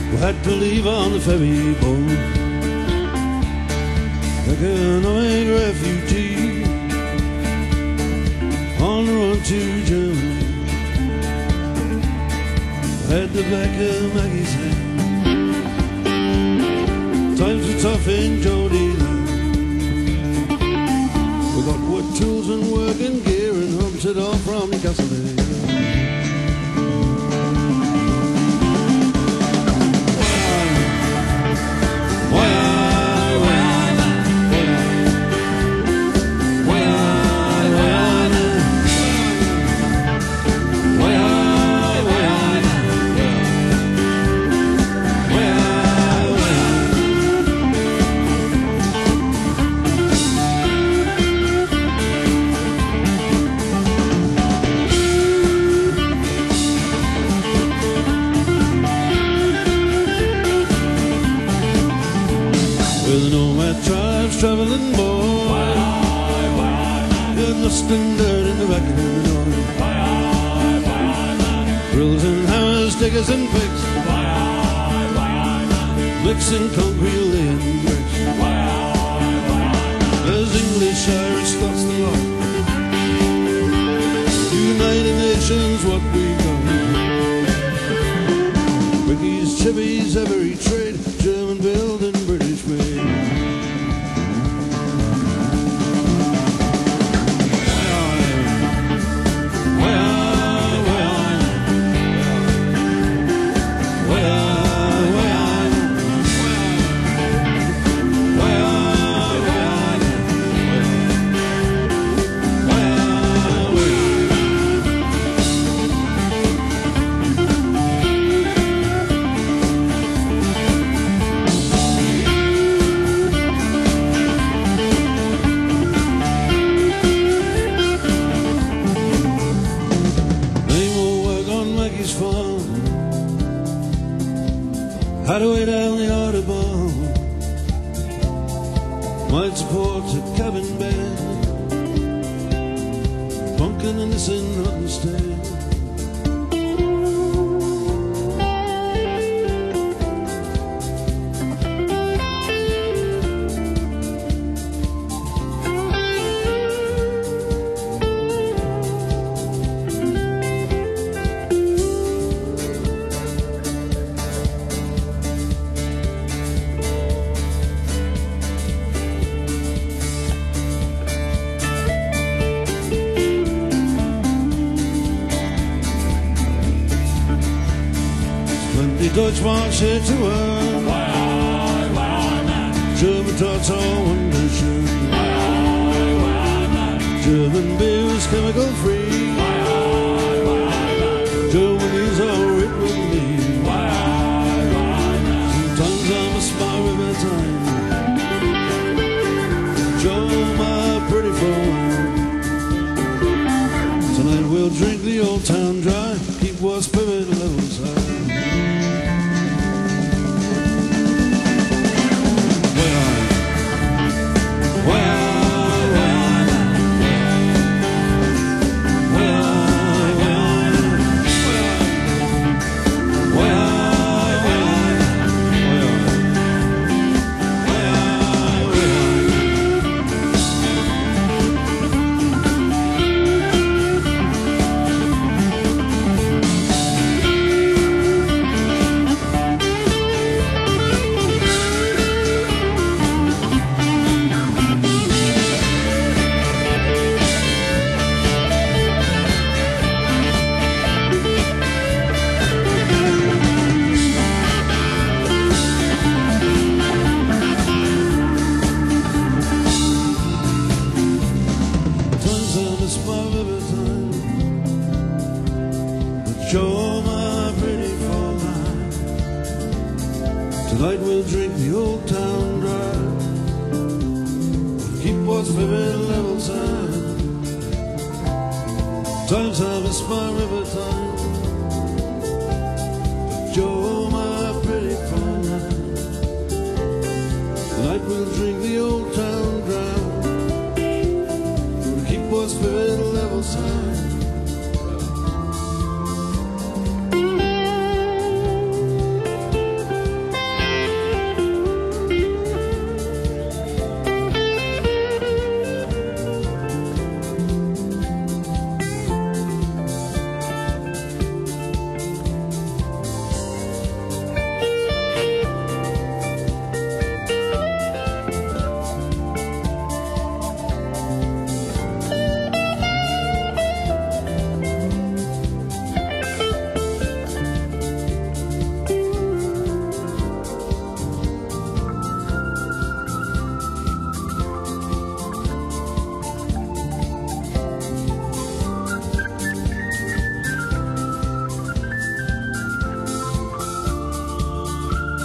who had to leave on the ferry boat. Economic refugee on the run to Germany. Had the back of Maggie's hand. Times were tough in Jody land. We got wood tools and working gear and humped it all from Newcastle Bay. Traveling boy, dust and dirt in the back of the door. Drills and hammers, diggers and picks, mixing concrete, laying bricks. There's English, Irish, Scots, the lot. United Nations, what we got. Ricky's, chippies, every trade, German build and British made. Had to way down the Audubon, might support a cabin bed, bunking and this in Huttonstead. Deutsch wants here to earn. German tots are wonderschön. German beer is chemical free. Germany's all right with me. Sometimes I'm a spy with my time. Joe, my pretty phone. Tonight we'll drink the old town dry. Keep what's pivot levels high. Show my pretty Fraulein. Tonight we'll drink the old town dry. We'll keep what's vivid levels high. Times harvest my river time. Show my pretty Fraulein. Tonight we'll drink the old town dry. We'll keep what's vivid levels high.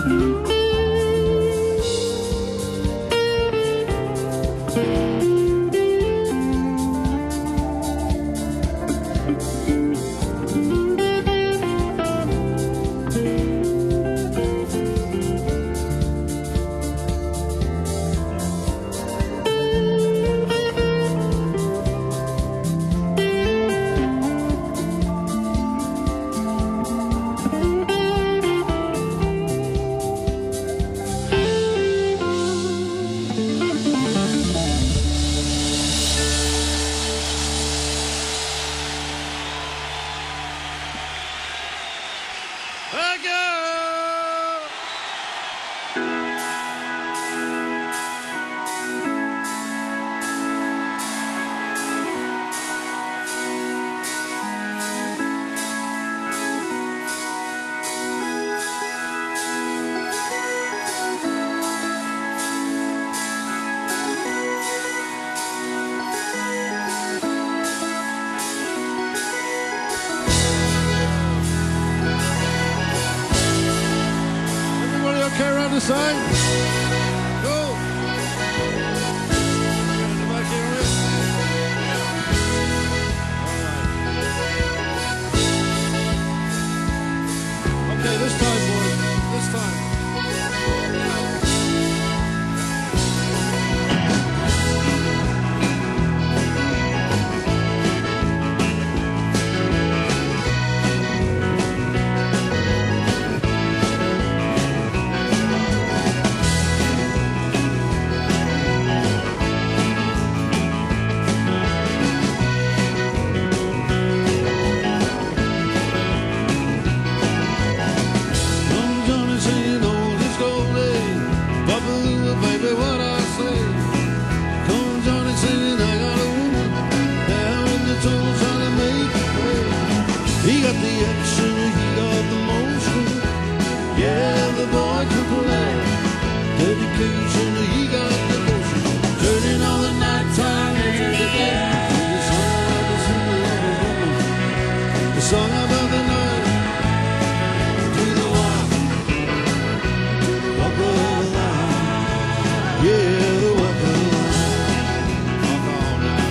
Thank you. Everybody okay around the side? Cool. In the back here, Rick. All right. Okay, this time, boys. This time. He got the action, he got the motion. Yeah, the boy can play. Dedication, he got devotion. Turning all the nighttime into the day. The song about the night. To the walk of the line. Yeah, the walk of the line. Walk on now.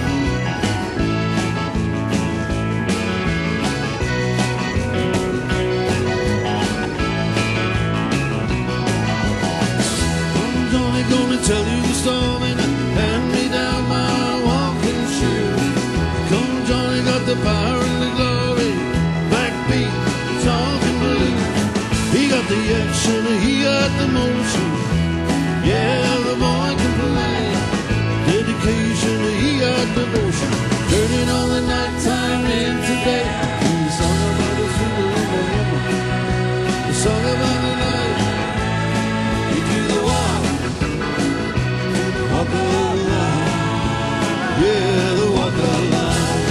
Gonna tell you the story and hand me down my walking shoes. Come Johnny got the power and the glory, backbeat, talking blues. He got the action, he got the motion. Yeah, the boy can play. Dedication, he got devotion. Turning all the nighttime into day. The song about the sweet woman, the song about the night. You do the walk. Walk the line, yeah, the walk the line.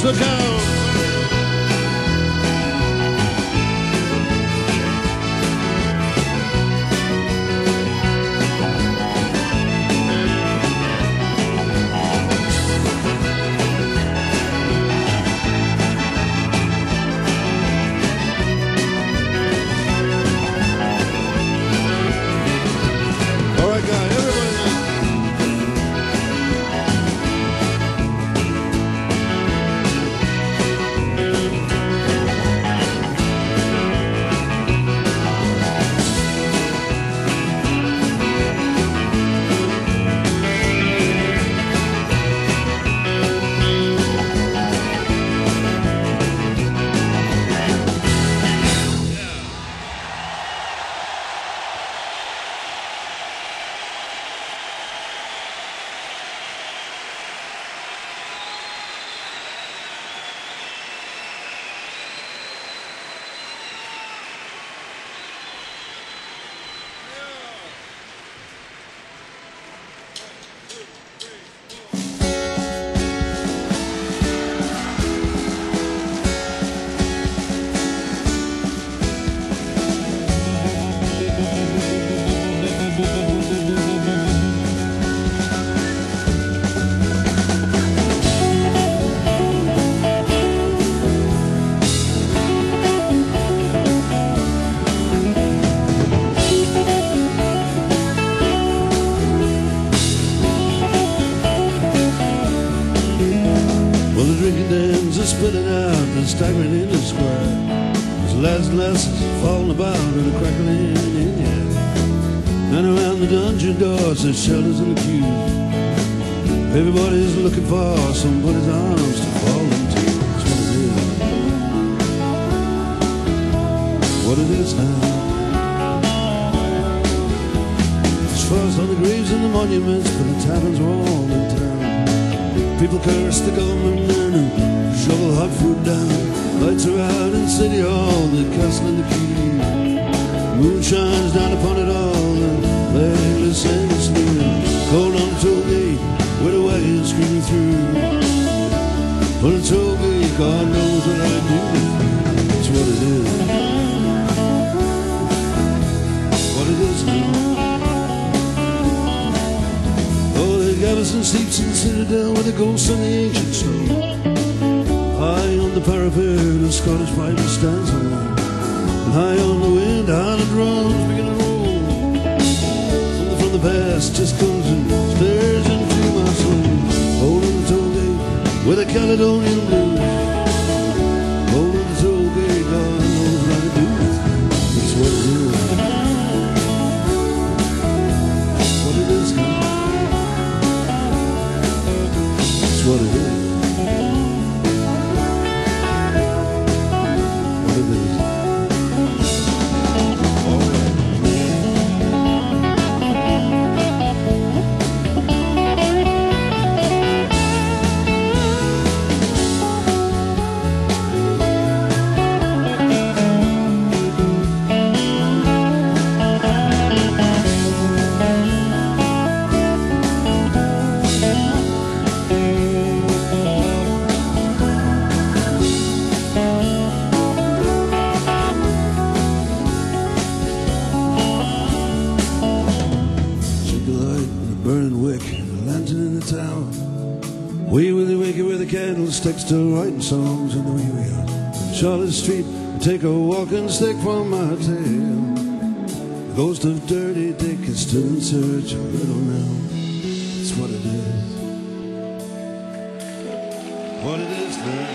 look out. All right, guys, everybody now. Well, the drinking dens are splitting out and staggering in the square. There's lads and lasses falling about in a crackling in the air. And around the dungeon doors there's shelters and the queues. Everybody's looking for somebody's arms to fall into. That's what it is. What it is now. It's frost on the graves and the monuments, but the taverns are all in town. People curse the government and shovel hot food down. Lights are out in City Hall, the castle and the key. Moon shines down upon it all, and legless and snoring. Cold on the toll gate, where the wagons screaming through. On the toll gate, God knows what I do. It's what it is. What it is now. Garrison sleeps in the citadel with the ghosts and the ancient snow. High on the parapet, a Scottish piper stands alone. And high on the wind, the drums begin to roll. Something from the past just comes and stares into my soul. Holding the toll gate with a Caledonian blues. Holding the toll gate, God knows what to do. It's what it is. What it is now. What it is. What it is. We will wake with the candlesticks still writing songs in the wee wee on Charlotte Street. Take a walking stick from my tail. The ghost of Dirty Dick is still in search of Little Nell. It's what it is. What it is now.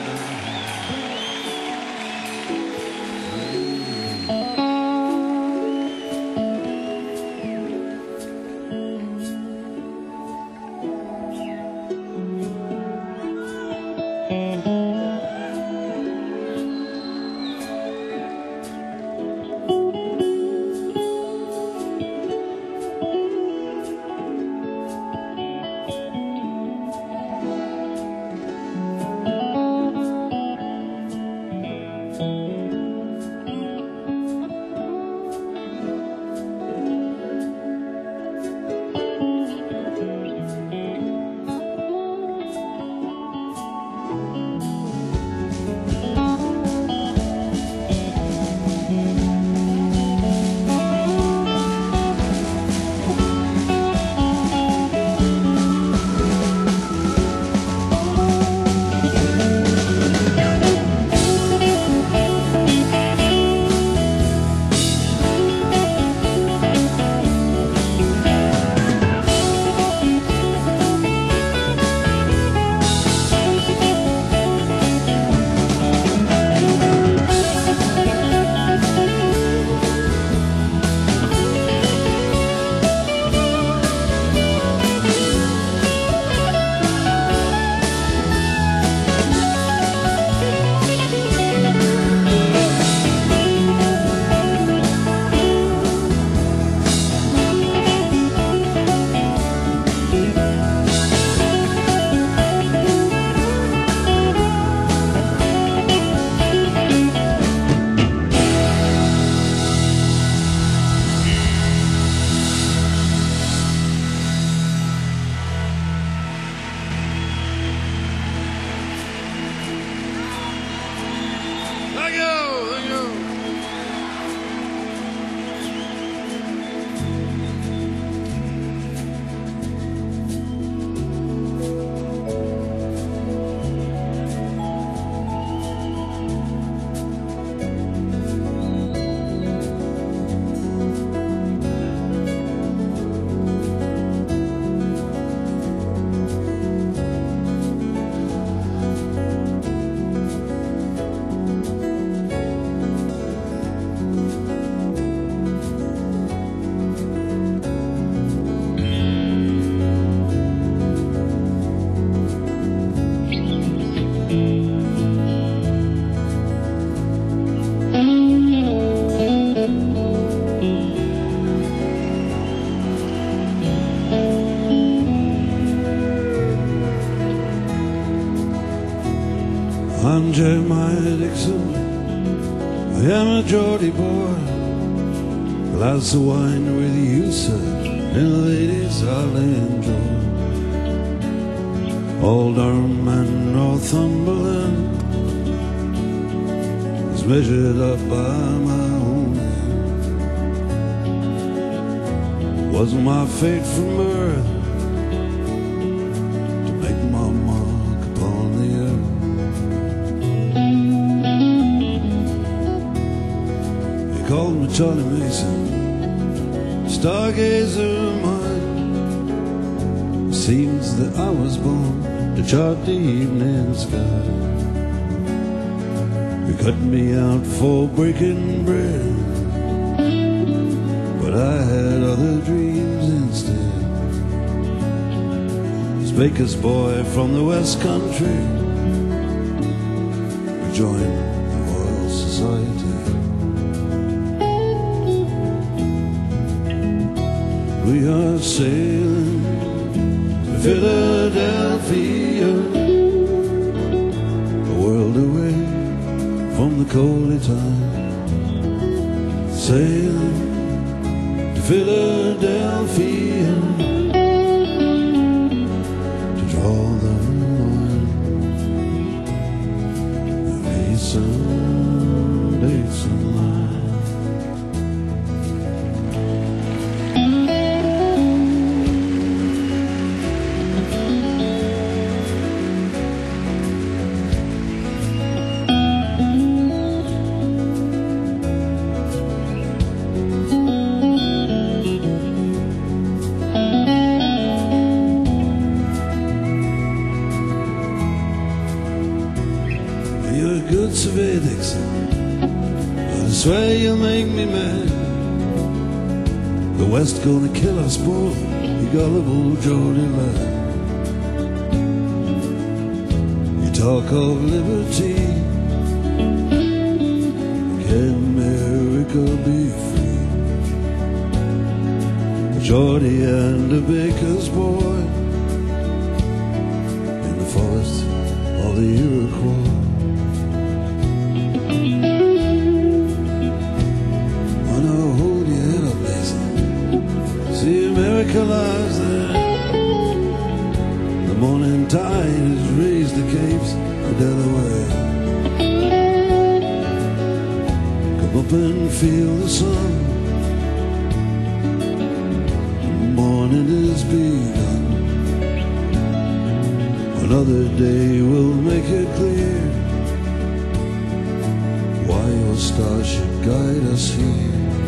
I'm Jeremiah Dixon, I am a Geordie boy. Glass of wine with you, sir, and the ladies I'll enjoy. All Durham and Northumberland is measured up by my own hand. Wasn't my fate from birth to make my mark upon the earth. They called me Charlie Mason, stargazer mine. Seems that I was born to chart the evening sky. You cut me out for breaking bread, but I had other dreams instead. This baker's boy from the West Country joined the Royal Society. We are sailing to Philadelphia, a world away from the coldy tide. Sailing to Philadelphia to draw the line. The Mason Dixon line. You're a good surveyor, Dixon, but I swear you'll make me mad. The West gonna kill us both, you gullible Geordie lad. You talk of liberty, can America be free? A Geordie and a baker's boy in the forest of the Iroquois. See, America lies there. The morning tide has raised the capes of Delaware. Come up and feel the sun. The morning is begun. Another day will make it clear why your star should guide us here.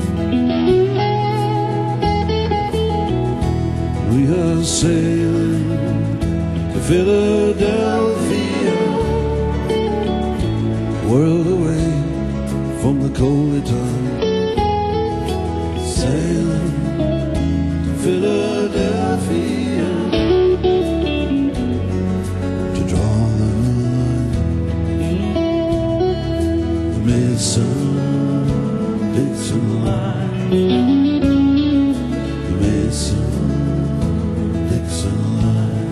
We are sailing to Philadelphia, world away from the coldy tide. Sailing to Philadelphia to draw the line. The Mason Dixon line. The Mason Dixon line.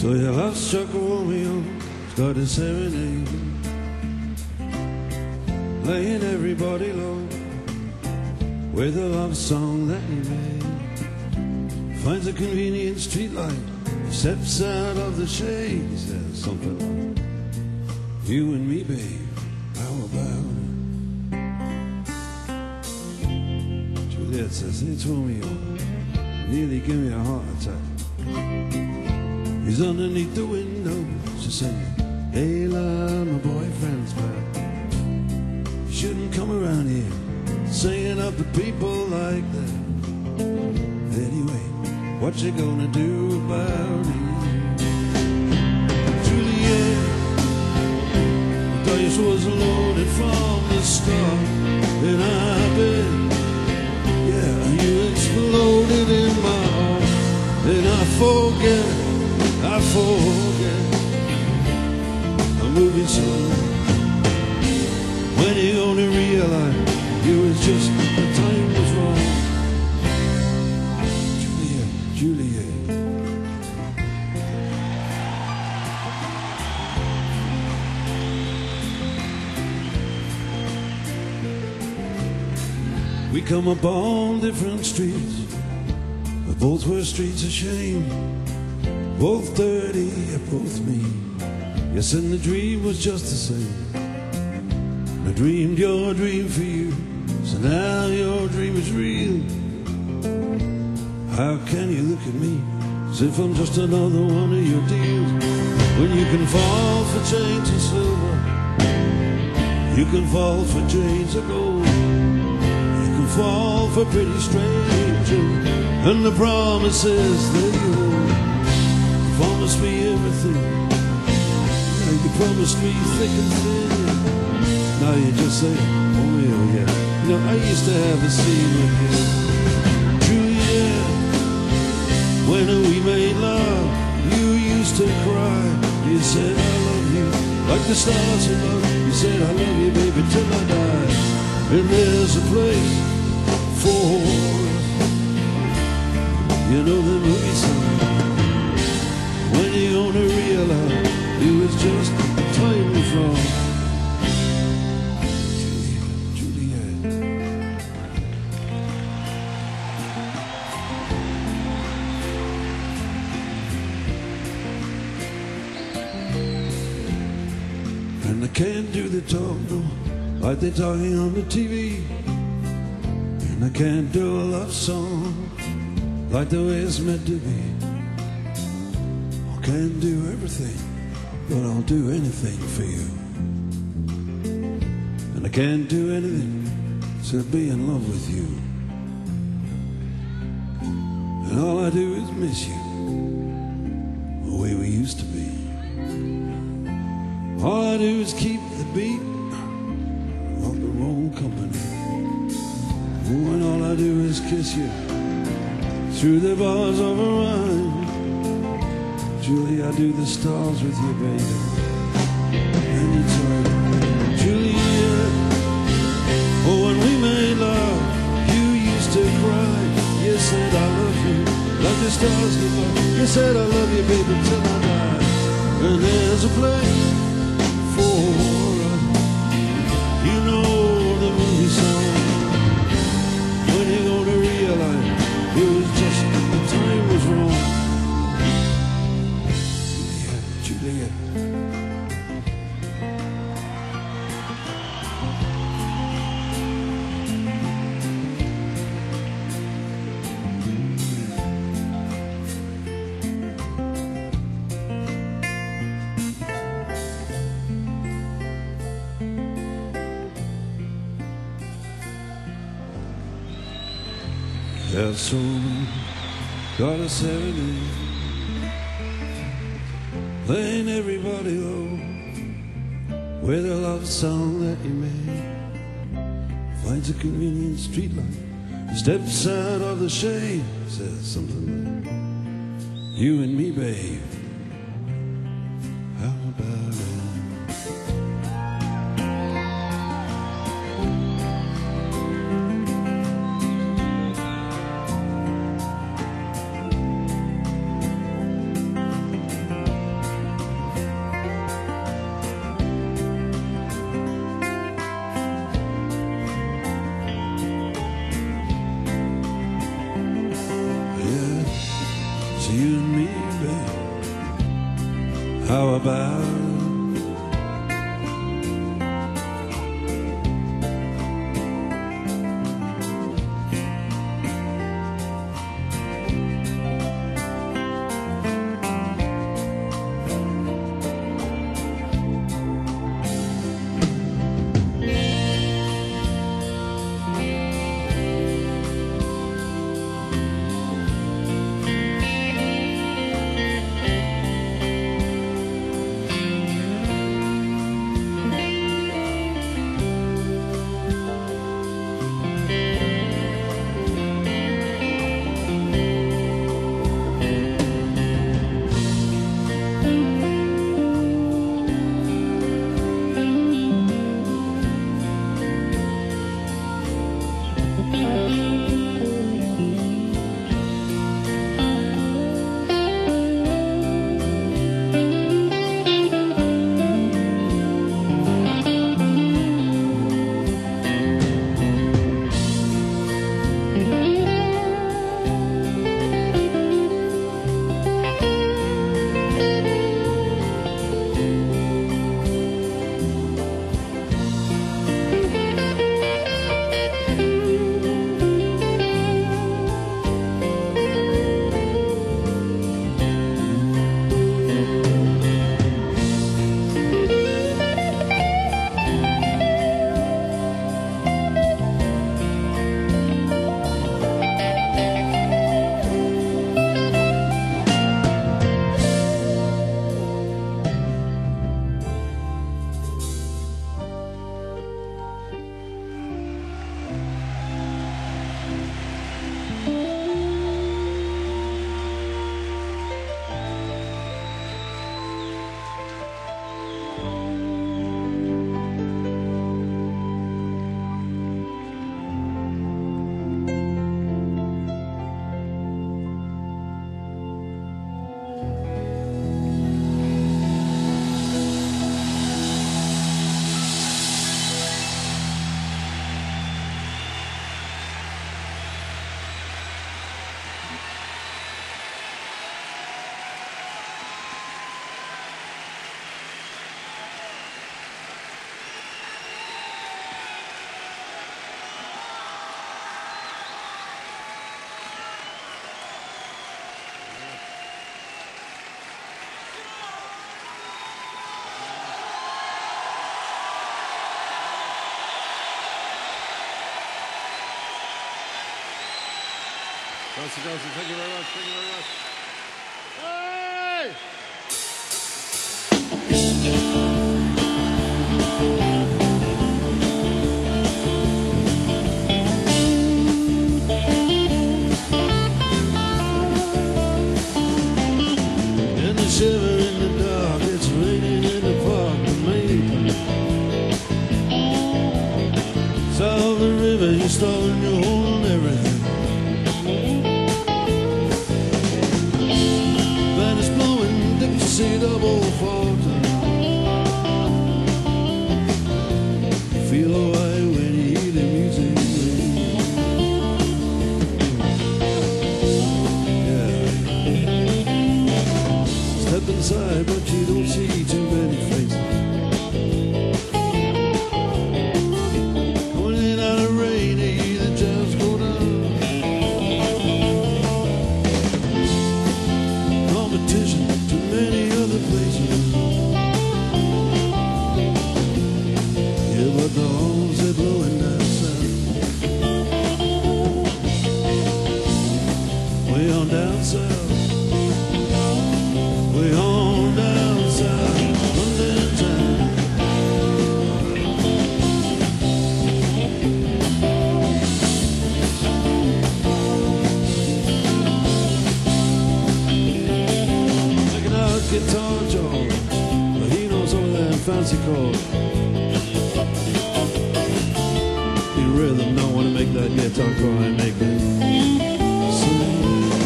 So your love struck Romeo, started serenading, laying everybody low with a love song that he made. Finds a convenient streetlight, steps out of the shade, he says something like, you and me, babe, how about it? Juliet says, it's Romeo, nearly give me a heart attack. He's underneath the window, she's saying, hey love, my boyfriend's back. You shouldn't come around here singing up to people like that. Anyway, what you gonna do about it? Juliet, the dice was loaded from the start, and I bet, yeah, you exploded in my heart, and I forget, I'm moving slow. When you gonna realize you was just, the time was wrong? Juliet, Juliet. We come up on different streets, but both were streets of shame. Both dirty, both mean. Yes, and the dream was just the same. I dreamed your dream for you, so now your dream is real. How can you look at me as if I'm just another one of your deals? When you can fall for chains of silver, you can fall for chains of gold, you can fall for pretty strangers and the promises they hold. You promised me everything, yeah, you promised me thick and thin. Now you just say, oh yeah. You know, I used to have a scene with you, Juliet. When we made love, you used to cry. You said I love you, like the stars above. You said I love you, baby, till I die. And there's a place for us. You know the movie song. When you gonna realize it was just the time was wrong? Juliet, Juliet. And I can't do the talk, no, like they're talking on the TV. And I can't do a love song like the way it's meant to be. I can't do everything, but I'll do anything for you. And I can't do anything except be in love with you. And all I do is miss you, the way we used to be. All I do is keep the beat of the wrong company. Oh, and all I do is kiss you through the bars of a rhyme. Julie, I do the stars with you, baby. Anytime, Juliet. Oh, when we made love, you used to cry. You said I love you, like the stars above. You said I love you, baby, till I die. And there's a place for us. You know the movie song. When you gonna realize it was just the time was wrong? Juliet. Yeah, so got a serenade, playing everybody low with a love song that he made. Finds a convenient streetlight, steps out of the shade, says something like, you and me, babe, how about it? about. Josie, thank you very much. Thank you very much. Hey! And the shiver in the dark, it's raining in the park to me. South of the river, you're stalling, you're holding everything. That is blowing Dixie double forte. Feel away when you hear the music. Step inside, but you don't see too many faces. Going in out of rain, you hear the jams go down. Competition to many other places. Yeah, but the horns they're blowing down south. Way on down south. Way on down south, London town. Checking out Guitar George, but he knows all of them fancy chords. He rhythm know when to make that guitar cry and make it sing.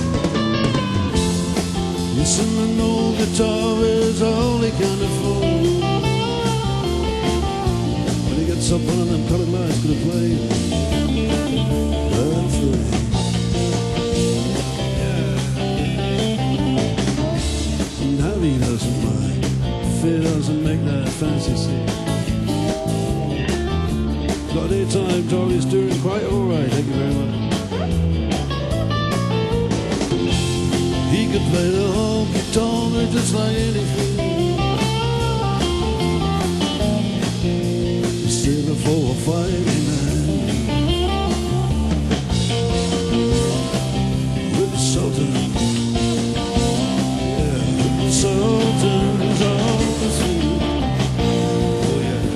Listen, an old guitar is all he can afford. When he gets up one of them colored lights could have played that free. Yeah. And Javi doesn't mind Got any time, Charlie's doing quite alright, thank you very much. He could play the honky-tonk just like anything. Instead of 4 or 5 with the Sultan. Yeah, with the Sultan's on the scene. Oh yeah.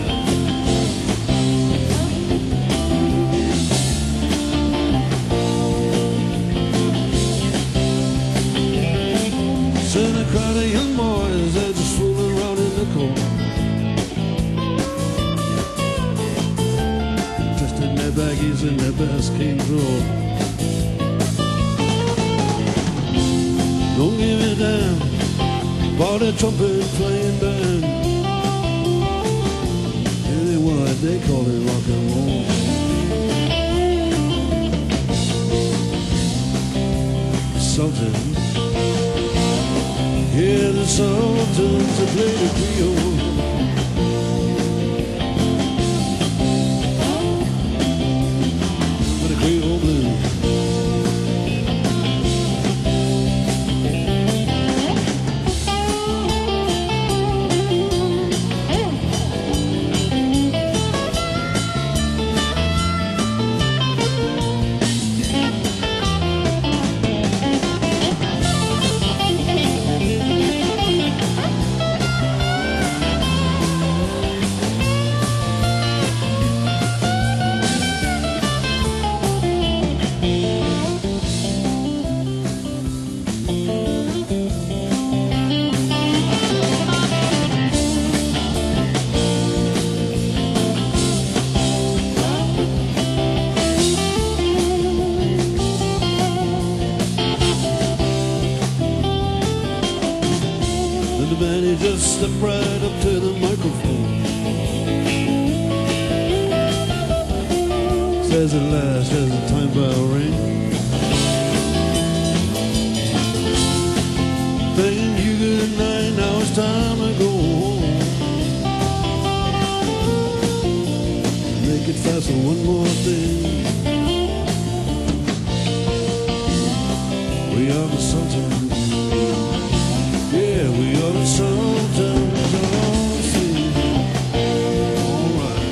Seen a crowd of young boys, they're just fooling around in the court. Dressed in their baggies and their best King's Road. Don't give a damn about a trumpet playing band. Anyway, they call it rock and roll. Sultan, yeah, the Sultans that play the Creole. For the Creole blues. And the man, he just stepped right up to the microphone. Says at last as the time bell rings, thank you, good night, now it's time to go home. Make it fast for one more thing. We are the Sultans. Yeah, we are the Sultans on the scene. All right.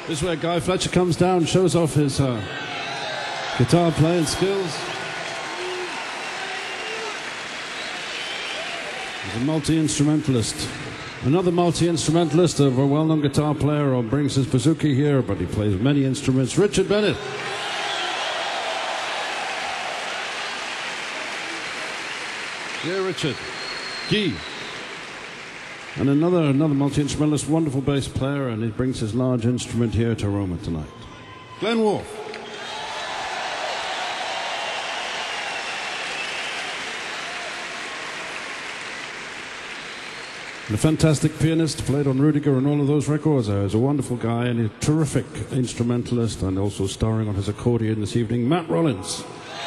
This is where Guy Fletcher comes down, shows off his guitar playing skills. He's a multi-instrumentalist. Another multi-instrumentalist, a well-known guitar player, or brings his bouzouki here, but he plays many instruments. Richard Bennett. Yeah, Richard. Guy. And another multi-instrumentalist, wonderful bass player, and he brings his large instrument here to Roma tonight. Glenn Wolfe. And a fantastic pianist, played on Rudiger and all of those records. He's a wonderful guy and a terrific instrumentalist, and also starring on his accordion this evening, Matt Rollins.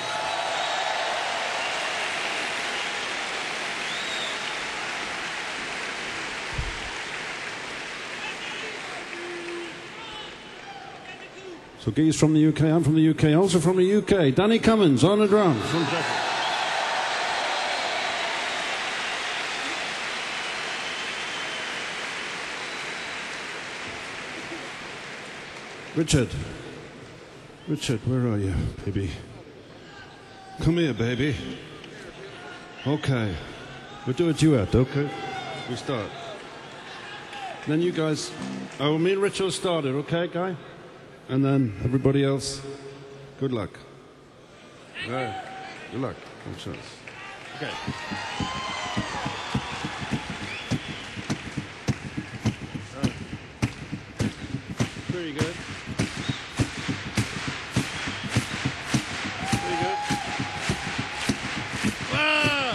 So Guy's from the UK, I'm from the UK, also from the UK. Danny Cummins on the drums from Sheffield. Richard, where are you, baby? Come here, baby. Okay, we'll do a duet, okay? We start. Then you guys, me and Richard started, okay, Guy? And then everybody else, good luck. All right. Good luck. Good chance. Okay. Very good. Very good. Ah!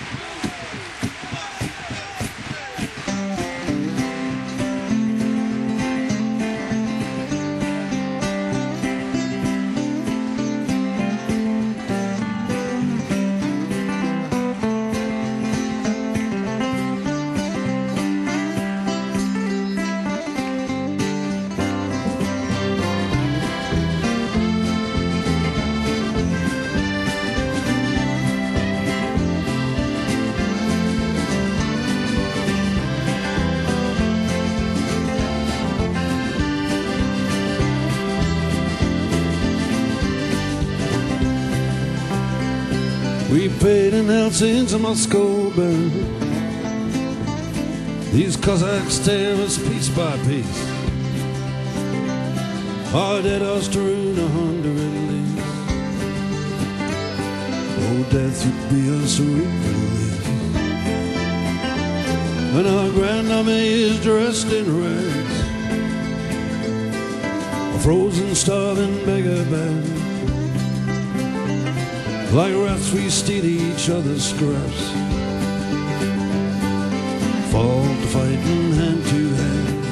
We paid in Helsinki to Moscow burn. These Cossacks tear us piece by piece. Our dead us to ruin 100 leagues. Oh, death would be a sweet relief. When our Grand Army is dressed in rags, a frozen, starving beggar band. Like rats we steal each other's scraps, fall to fighting hand to hand.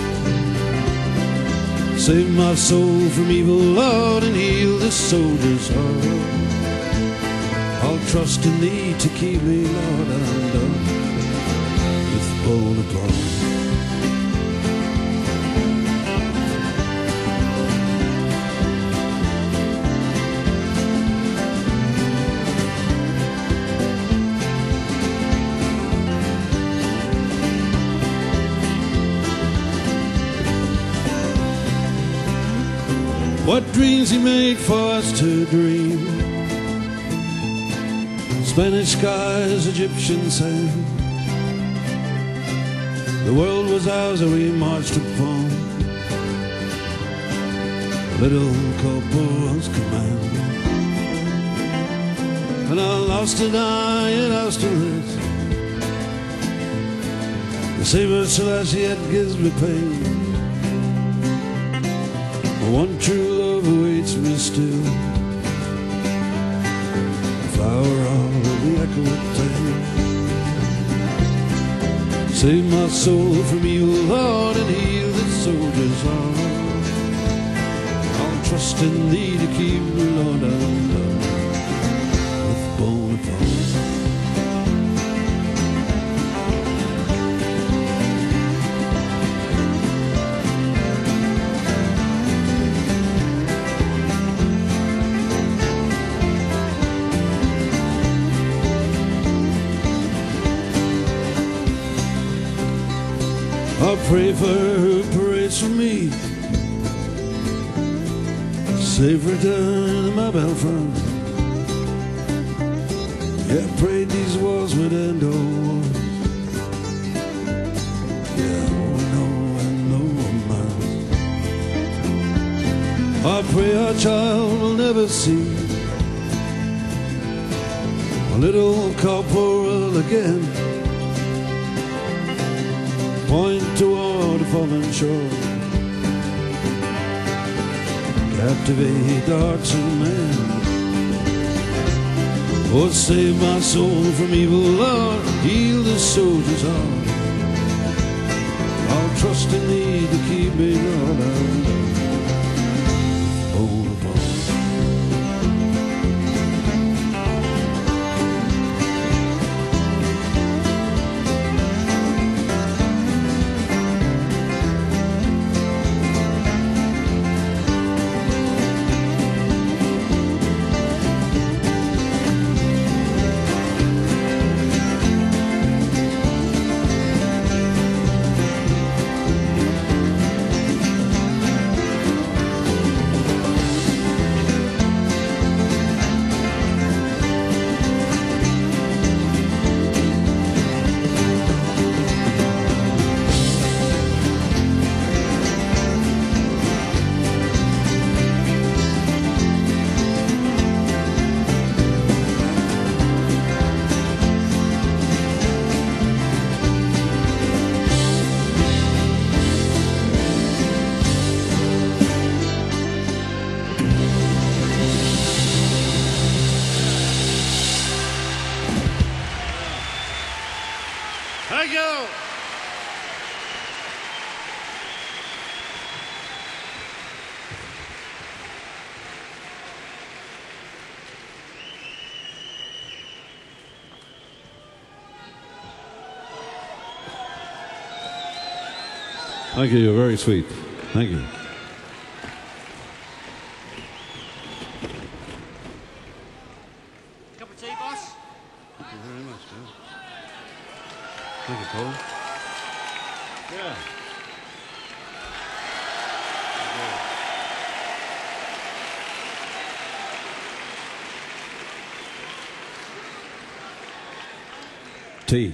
Save my soul from evil, Lord, and heal this soldier's heart. I'll trust in thee to keep me, Lord, undone with Bonaparte. What dreams he made for us to dream. Spanish skies, Egyptian sand. The world was ours and we marched upon little corporal's command. And I lost an eye at Austerlitz. The saber Selassie yet gives me pain. One true love awaits me still, the flower of the echo obtained. Save my soul from evil, Lord, and heal this soldier's heart. I'll trust in thee to keep me, Lord, undone with Bonaparte. I pray for her who prays for me. Safe return to my Belfast. Yeah, I prayed these walls would end all wars. Yeah, I know I must. I pray our child will never see a little corporal again. Point toward a fallen shore. Captivate the hearts of men. Oh, save my soul from evil, Lord. Heal the soldier's heart. I'll trust in thee to keep me, Lord. Hold upon. Thank you. Thank you, you're very sweet. Thank you. Cup of tea, boss? Thank you very much, Joe. Thank you, Paul. Yeah. Tea.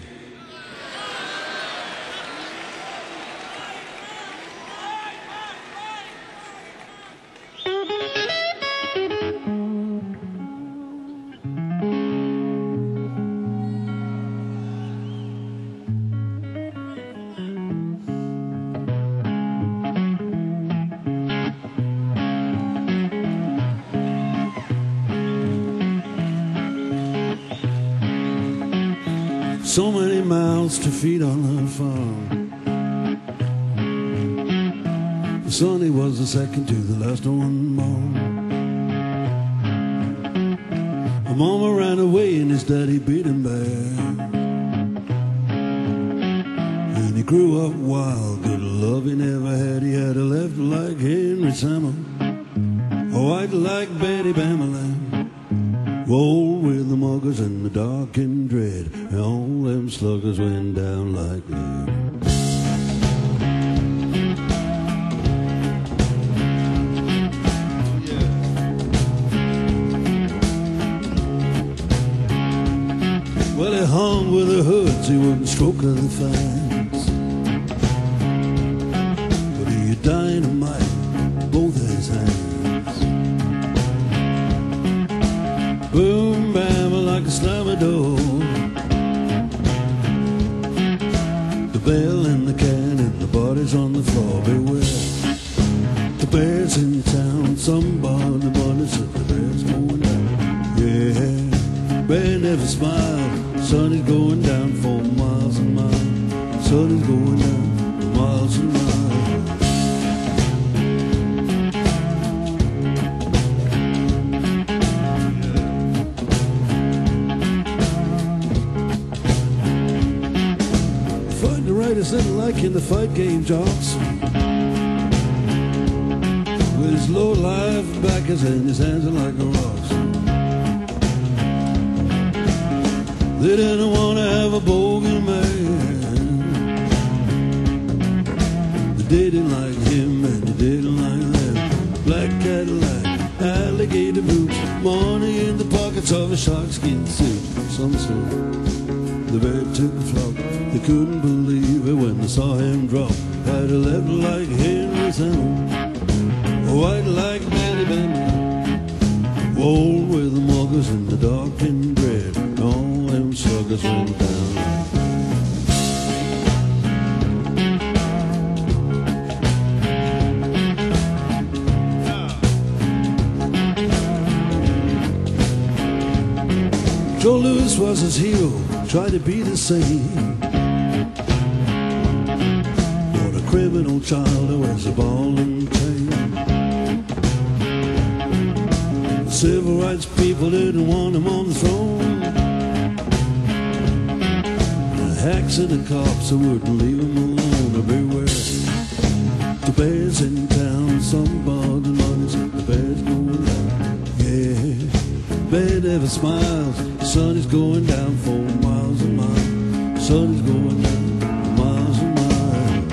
So many mouths to feed on her farm. Sonny was the second to the last one born. My mama ran away and his daddy beat him back. And he grew up wild, good love he never had. He had a left like Henry Salmon, a white like Betty Bamalam. Roll with the muggers and the dark and dread, and all them sluggers went down like lead. Well, he hung with the hoods, he wouldn't stroke of the fans. But he dynamite both his hands. Boom, bam, like a slammer door. The bell and the can and the bodies on the floor. Beware, the bear's in town. Somebody said the bear's going down. Yeah, bear never smiled. Sun is going down for miles and miles. Sun is going down for miles and miles. Isn't like in the fight game, jocks. With his low life backers and his hands are like a rocks. They didn't want to have a bogey man. They didn't like him and they didn't like them. Black Cadillac, alligator boots, money in the pockets of a sharkskin suit. Some said the bear took the flock. They couldn't believe it when they saw him drop. Had a left like Henry Salmon, white like Betty Bender, old with the muggers in the dark and red. All them suckers went down. Joe Louis was his hero, tried to be the same. What a criminal child who wears a ball and chain. The civil rights people didn't want him on the throne. The hacks and the cops who wouldn't leave him alone everywhere. The bears in town, somebody money's the bears going down. Yeah, bear never smiles. The sun is going down for miles and miles. The sun is going down for miles and miles.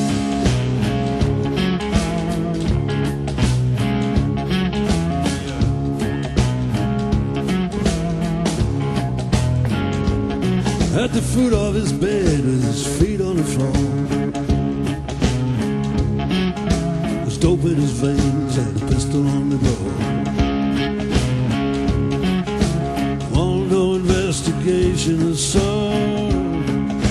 At the foot of his bed with his feet on the floor, there's dope in his veins and a pistol on the door. Investigation is solved.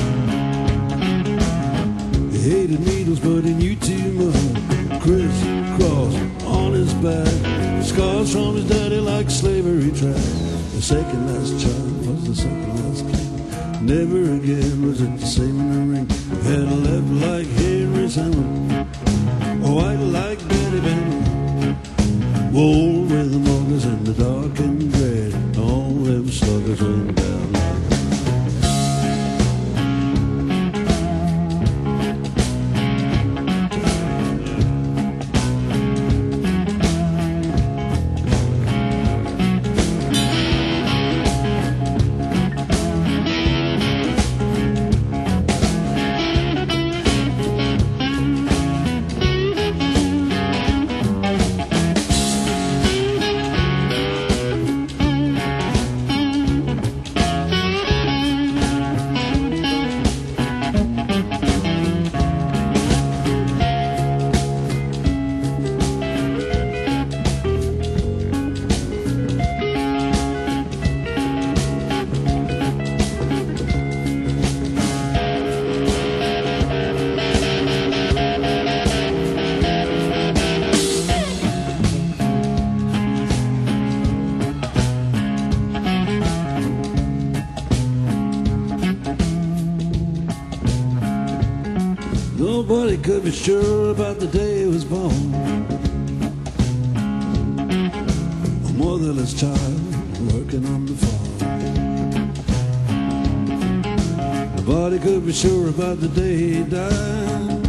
He hated needles, but he knew too much. Criss-cross on his back, scars from his daddy like slavery track. The second last child was the second last king. Never again was it the same in the ring. Had a left like Henry Salmon, white like Betty Bender, old with the muggers in the dark and red. All them sluggers went down. Nobody could be sure about the day he was born. A motherless child working on the farm. Nobody could be sure about the day he died.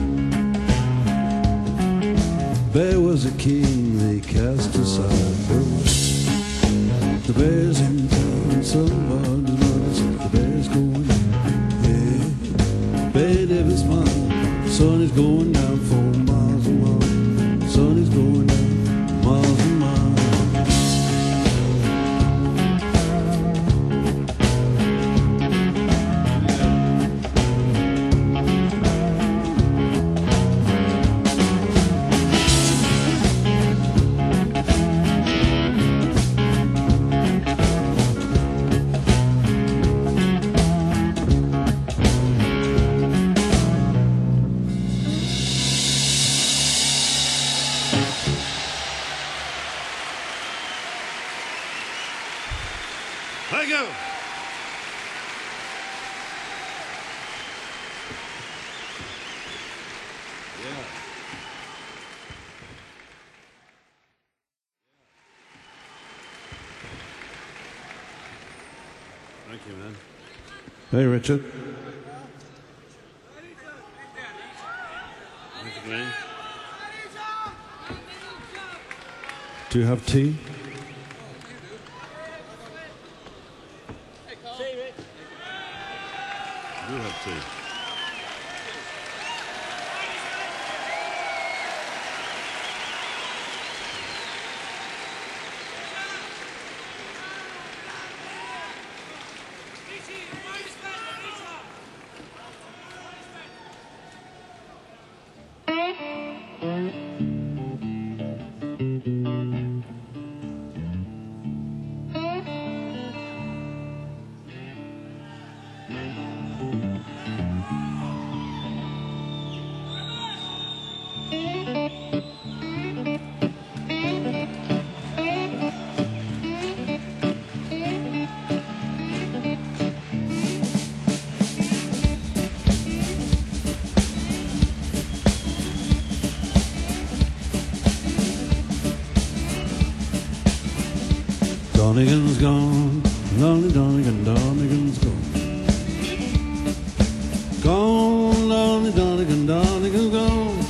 Bear was a king they cast aside. The bears in town, somebody's mother said the bears going down. Yeah, bear never smiled. The sun is going down for miles and miles. The sun is going down miles and miles. Thank you. Thank you, man. Hey, Richard. Thank you, man. Do you have tea? You have tea. Donegan's gone, lonely Donegan, Donegan's gone. Gone, lonely Donegan, Donegan's gone.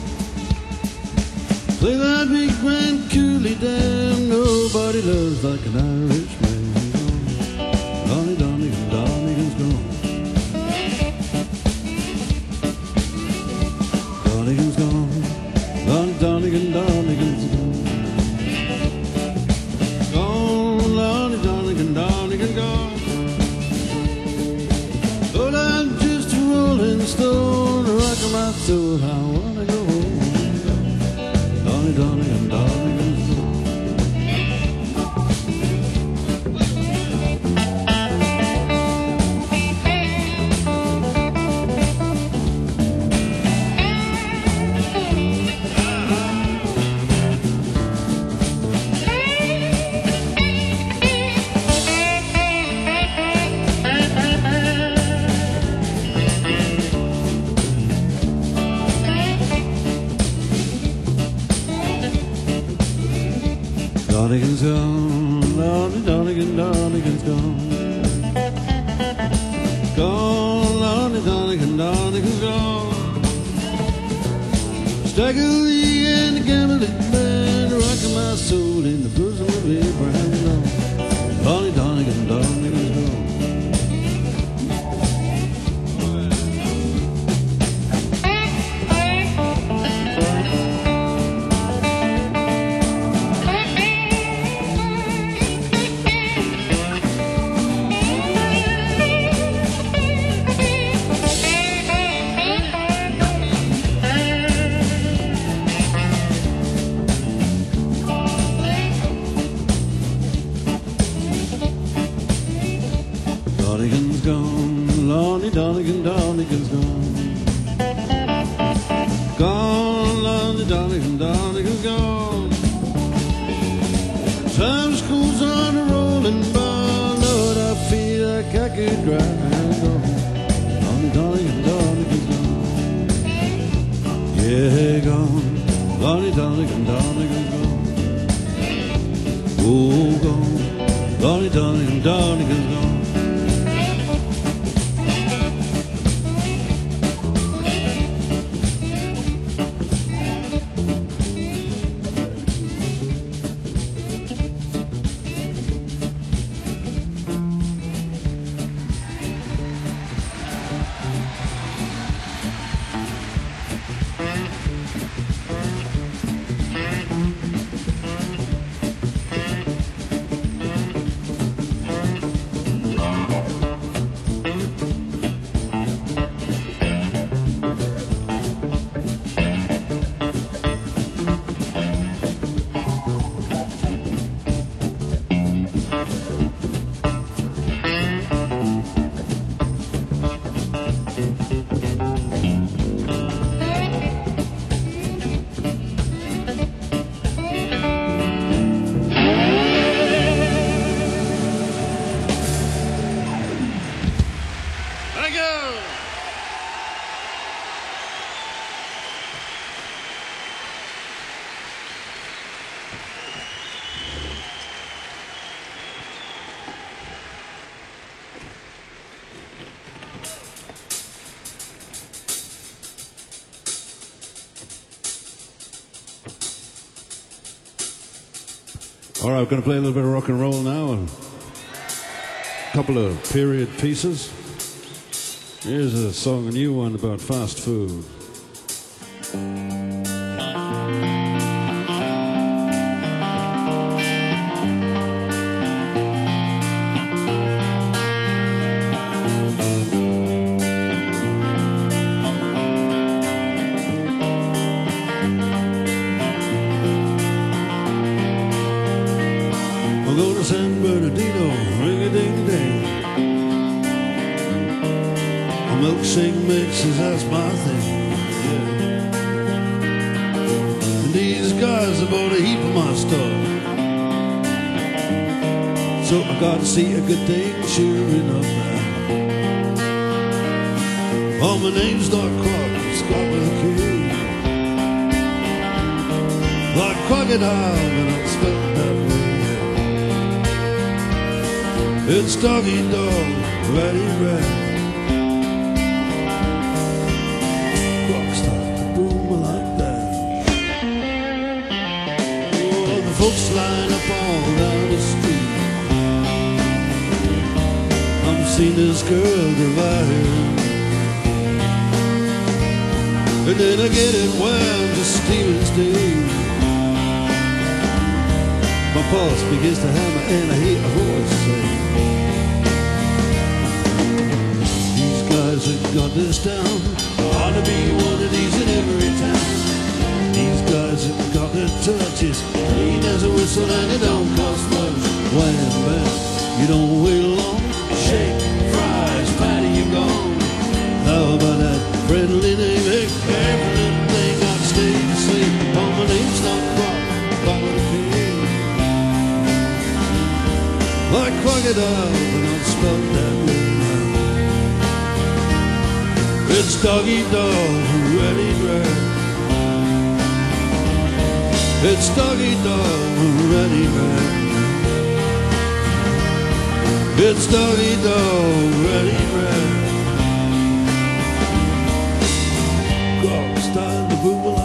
Play that big grand coolie down, nobody loves like an Irishman. Lonely Donegan, Donegan's gone. Donegan's gone, lonely Donegan, Donegan's gone. Gone, lonely Donegan, Donegan gone. But I'm just a rolling stone, rocking my soul, I wanna go home. Lonely Donegan, Donegan's gone. Donegan's gone, lonely Donegan, Donegan's gone. Gone, lonely Donegan, Donegan's gone. Stagger Lee and the gambling man, rocking my soul in the bosom of Abraham Lincoln. Lonely Donegan, Donegan's gone. Donegan's gone, lonely Donegan, Donegan's gone. Gone, lonely Donegan, Donegan's gone. Time goes on a rolling by, Lord, I feel like I could cry and go. Lonely Donegan, Donegan's gone. Yeah, gone, lonely Donegan, Donegan's gone. Oh, gone, lonely Donegan, Donegan's gone. All right, we're going to play a little bit of rock and roll now, and a couple of period pieces. Here's a song, a new one about fast food. I'm going to San Bernardino, ring-a-ding-ding. A milkshake mixes, that's my thing. Yeah. And these guys bought a heap of my stuff, so I got to see a good thing, sure enough now. Oh, my name's Doc Croc, Scott with a K. Like crocodile, and I'm spelled that way. It's doggy dog, ready, ready. Clock starts to boom like that. Oh, the folks line up all down the street. I'm seeing this girl divided. And then I get it wound to Stevens Day. My pulse begins to hammer and I hear a voice say, these guys have got this down. Ought to be one of these in every town. These guys have got their touches. Clean as a whistle and it don't cost much. Wham bam, you don't wait long. Shake, fries, patty, you're gone. How about that friendly name? Hey, every little thing got to stay the same. Oh, my name's not Croc, follow the king. Like crocodile, but not spelled that way. It's doggy dog, ready, ready. It's doggy dog, ready, ready. It's doggy dog, ready, ready. Clock's starting to boom like that.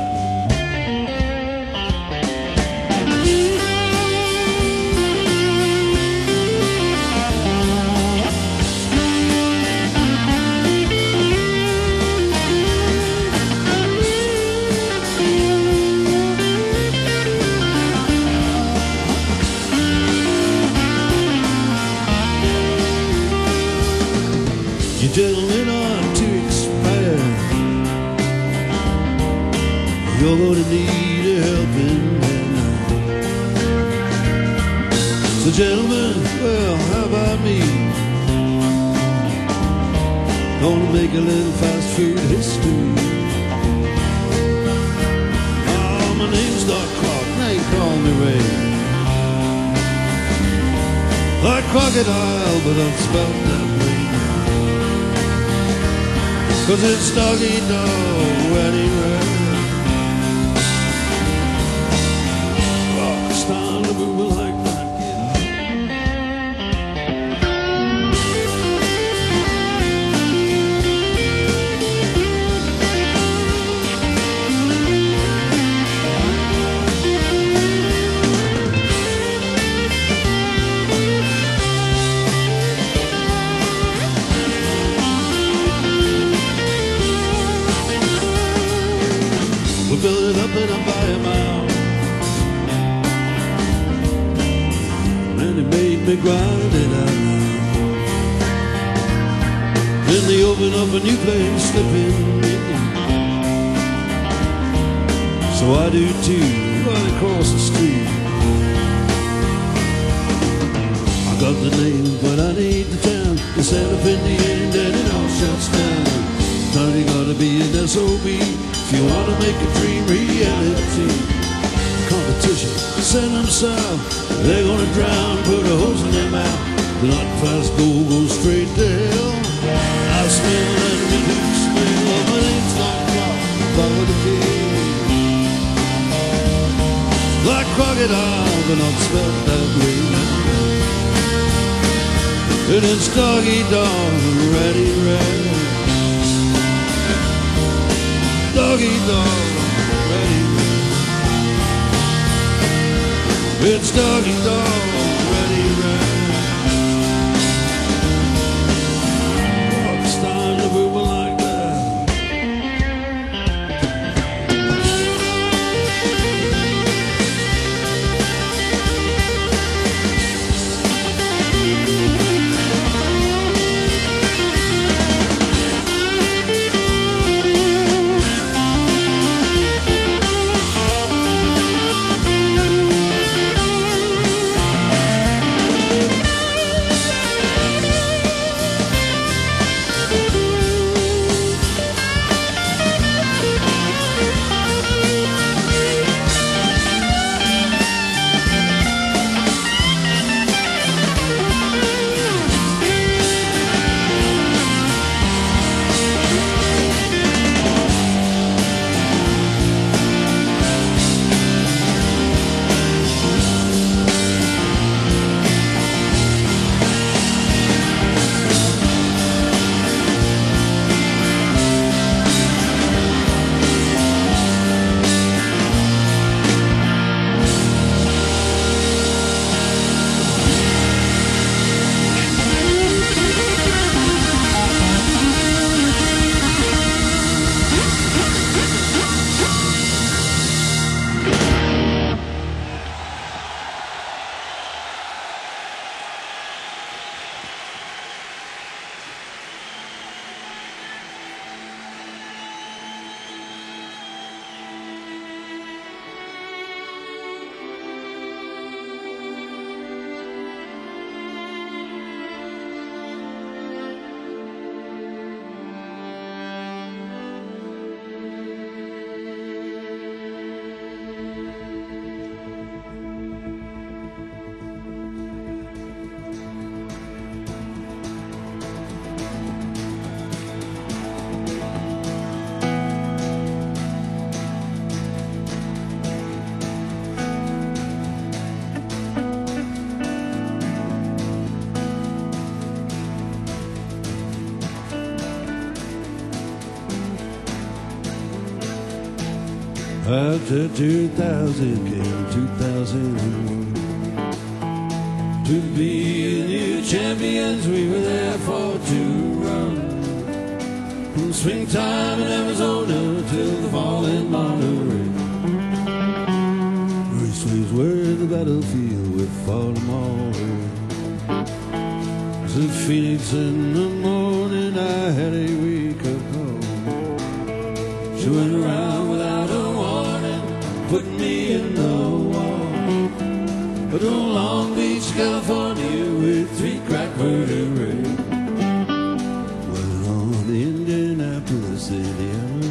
You gentlemen are to expire. You're gonna need a helping hand. So gentlemen, well, how about me? Gonna make a little fast food history. Oh, my name's Doc Clark, they call me Ray. Like crocodile, but I'm spelled that way. 'Cause it's doggy dog, ready, ready. Oh, it's time to move like that, get up. We build it up and I buy him out. And he made me grind it out now. Then they open up a new place, slipping in. So I do too, right across the street. I got the name, but I need the town. They set up in the end and it all shuts down. Now you gotta be an SOB if you wanna make a dream reality. Competition, send them south. They're gonna drown, put a hose in their mouth. The not fast go straight to hell. I smell and we do smell. My name's not Clark, follow the king. Like crocodile, but not spelled that way. And it's doggy dog, ready, ready. Doggy dog, ready, ready. It's doggy dog, ready, ready. Oh, it's time to move like that. After 2000 came 2001. To be the new champions, we were there for to run. From springtime in Arizona till the fall in Monterey. Raceways were the battlefield with fallen Monterey. To Phoenix in the morning, I had a wake-up call. She went around without a warning, put me in the wall. But on Long Beach, California, with 3 crack vertebrae. Well, on Indianapolis City,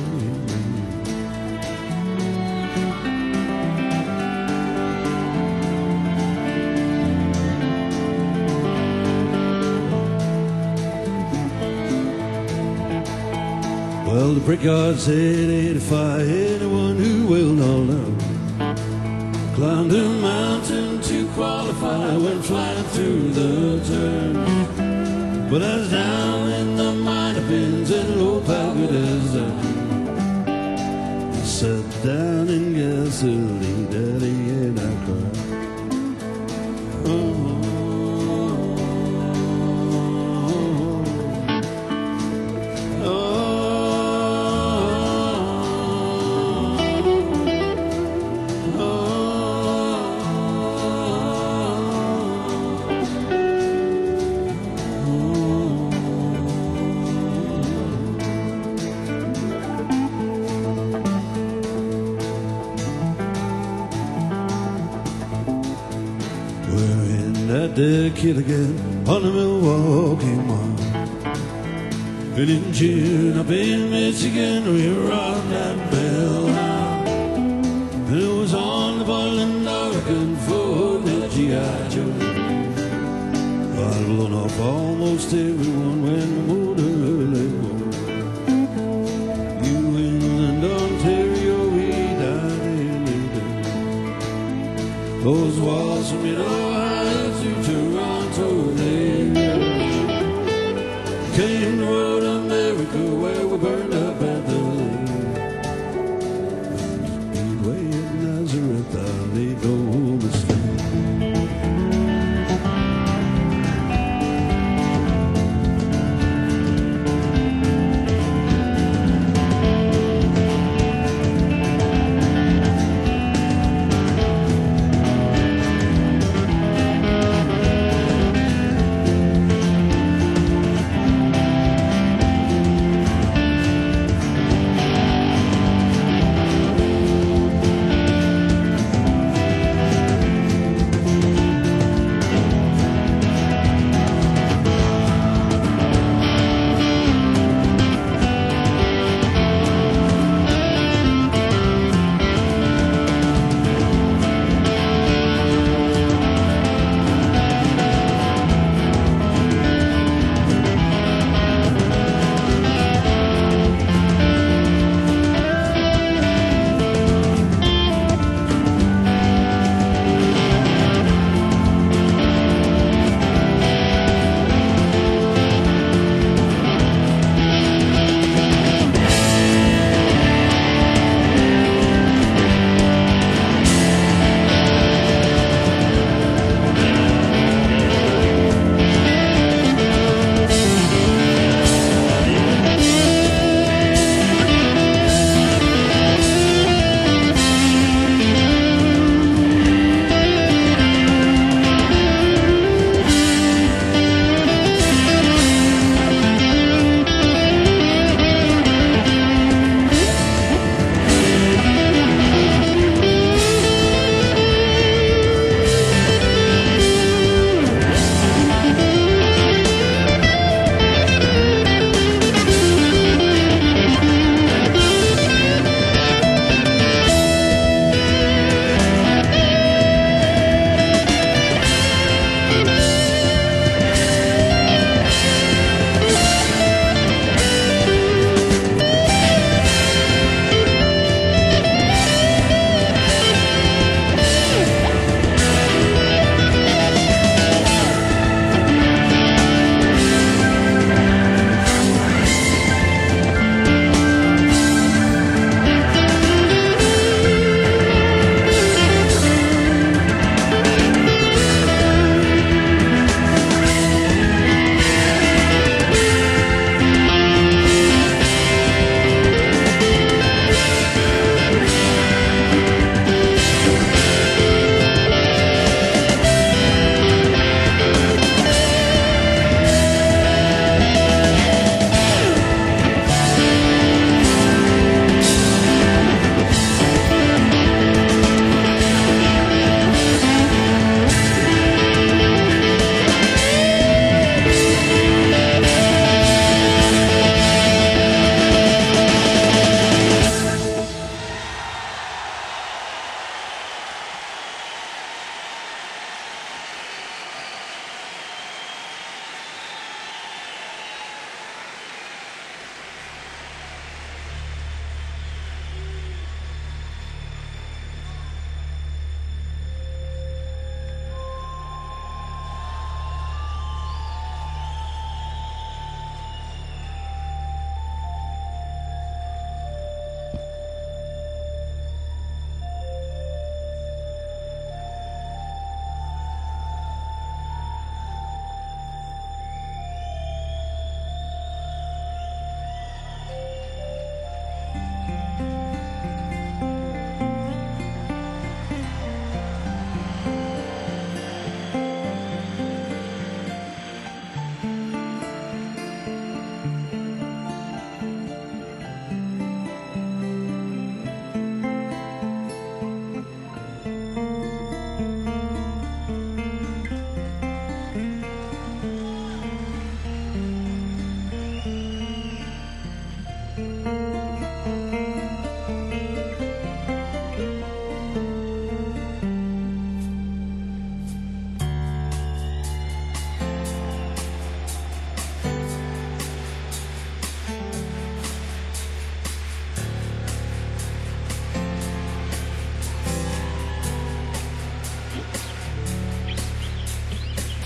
well, the brickyard said 85, anyone who will not know. Climbed a mountain to qualify, went flying through the turn. But I was down in the minor pins and low pagodas. I sat down in gasoline, daddy, and I cried. Oh. That dead kid again on the Milwaukee Mall. And in June up in Michigan, we were on that bell line. And it was on the Portland, Oregon for the G.I. Joe. I'd blown off almost everyone when the motor let go. New England, Ontario, we died in the day. Those walls from Ohio to Toronto, they came to Road America where we burned up at the lake. Speedway at Nazareth, I made no mistake.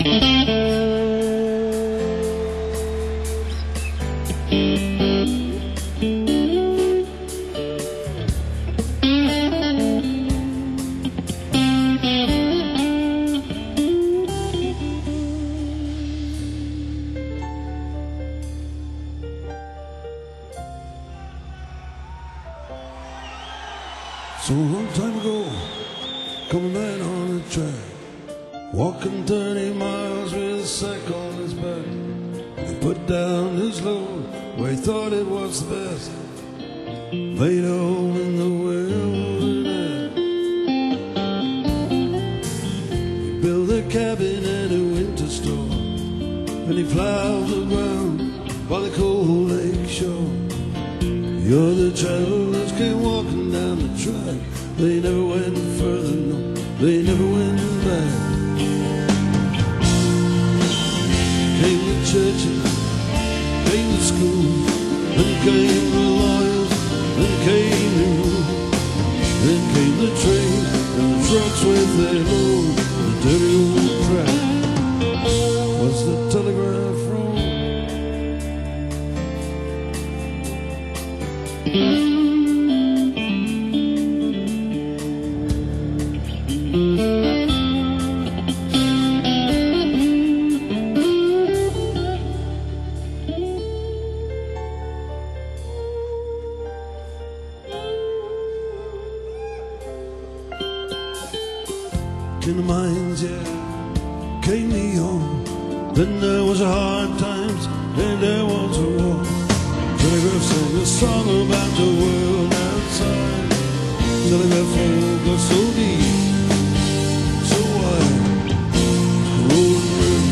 So a long time ago, come a man on a track, walking 30 miles with a sack on his back. He put down his load where he thought it was the best, laid home in the wilderness. He built a cabin and a winter store, and he plowed the ground by the cold lake shore. The other travelers came walking down the track. They never went further, no, they never went back. Came the churches, came the schools, then came the lawyers, then came the rules. Then came the trains and the trucks with their load. The dirty old track was the telegraph road. In the mines, yeah, came the home. Then there was a hard times and there was a war. Telegraph sang a song about the world outside. Telegraph folk was so deep, so wide, rolling round.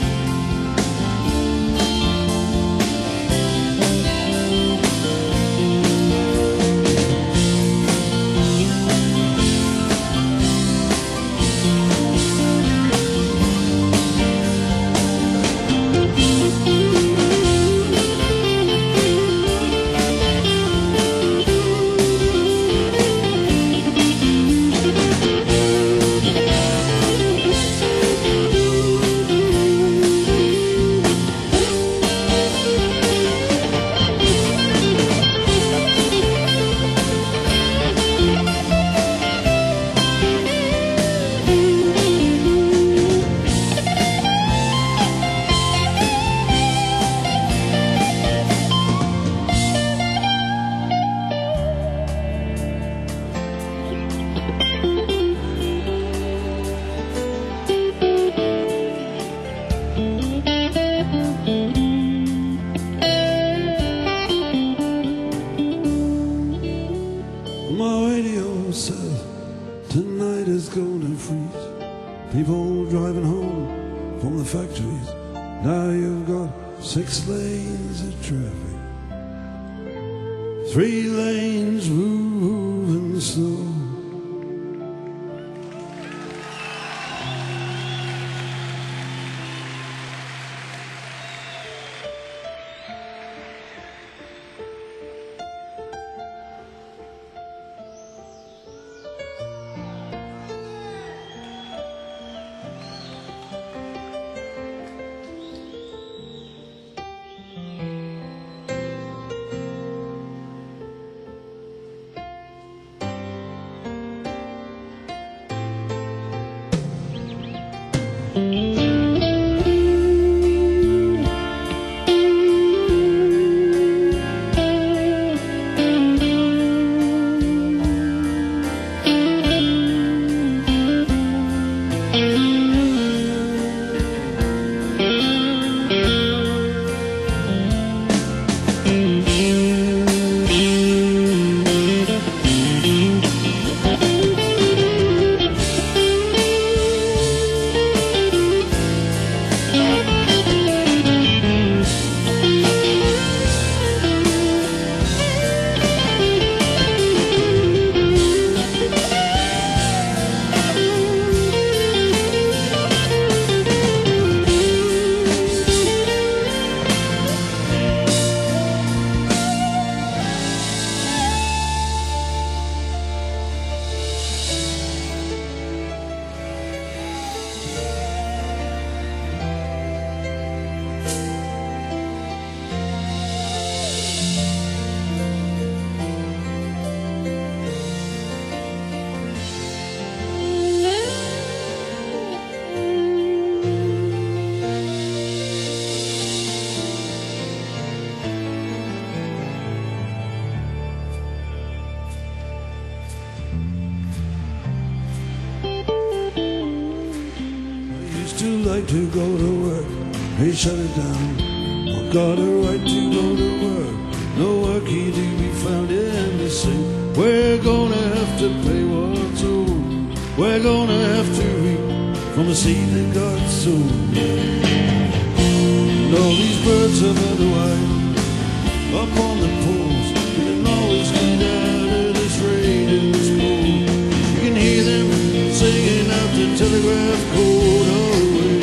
My radio says tonight is going to freeze. People driving home from the factories. Now you've got 6 lanes of traffic, 3 lanes moving slow. to like to go to work. They shut it down. I've got a right to go to work. No work here to be found in the sea. We're gonna have to pay what's owed. We're gonna have to eat from the seed that got sown. And all these birds have had a while up on the poles. You can always get out of this rain in this pool. You can hear them singing out the telegraph code all the way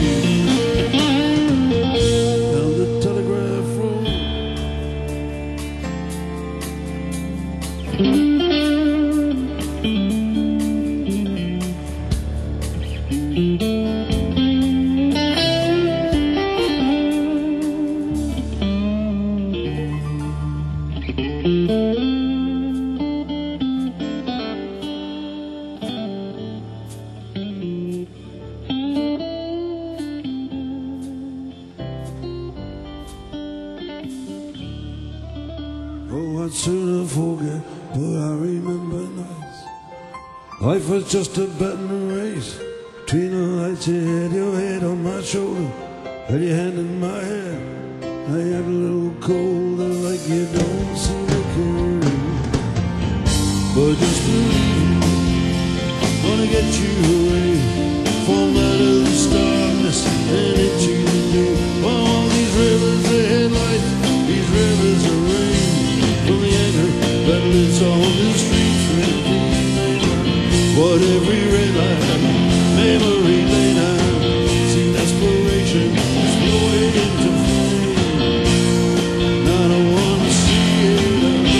down the telegraph road. Oh, I'd sooner forget, but I remember nights. Life was just a bet and a race. Between the lights, you had your head on my shoulder, had your hand in my hair. I had a little colder, like you don't seem to care. But just believe me, wanna get you away from that other darkness and into the day. All these rivers, they had light, these rivers are rain. From the anger that lives on the streets with me, what every red light, memory lane, I've seen desperation is blowing into flame. And I don't want to see it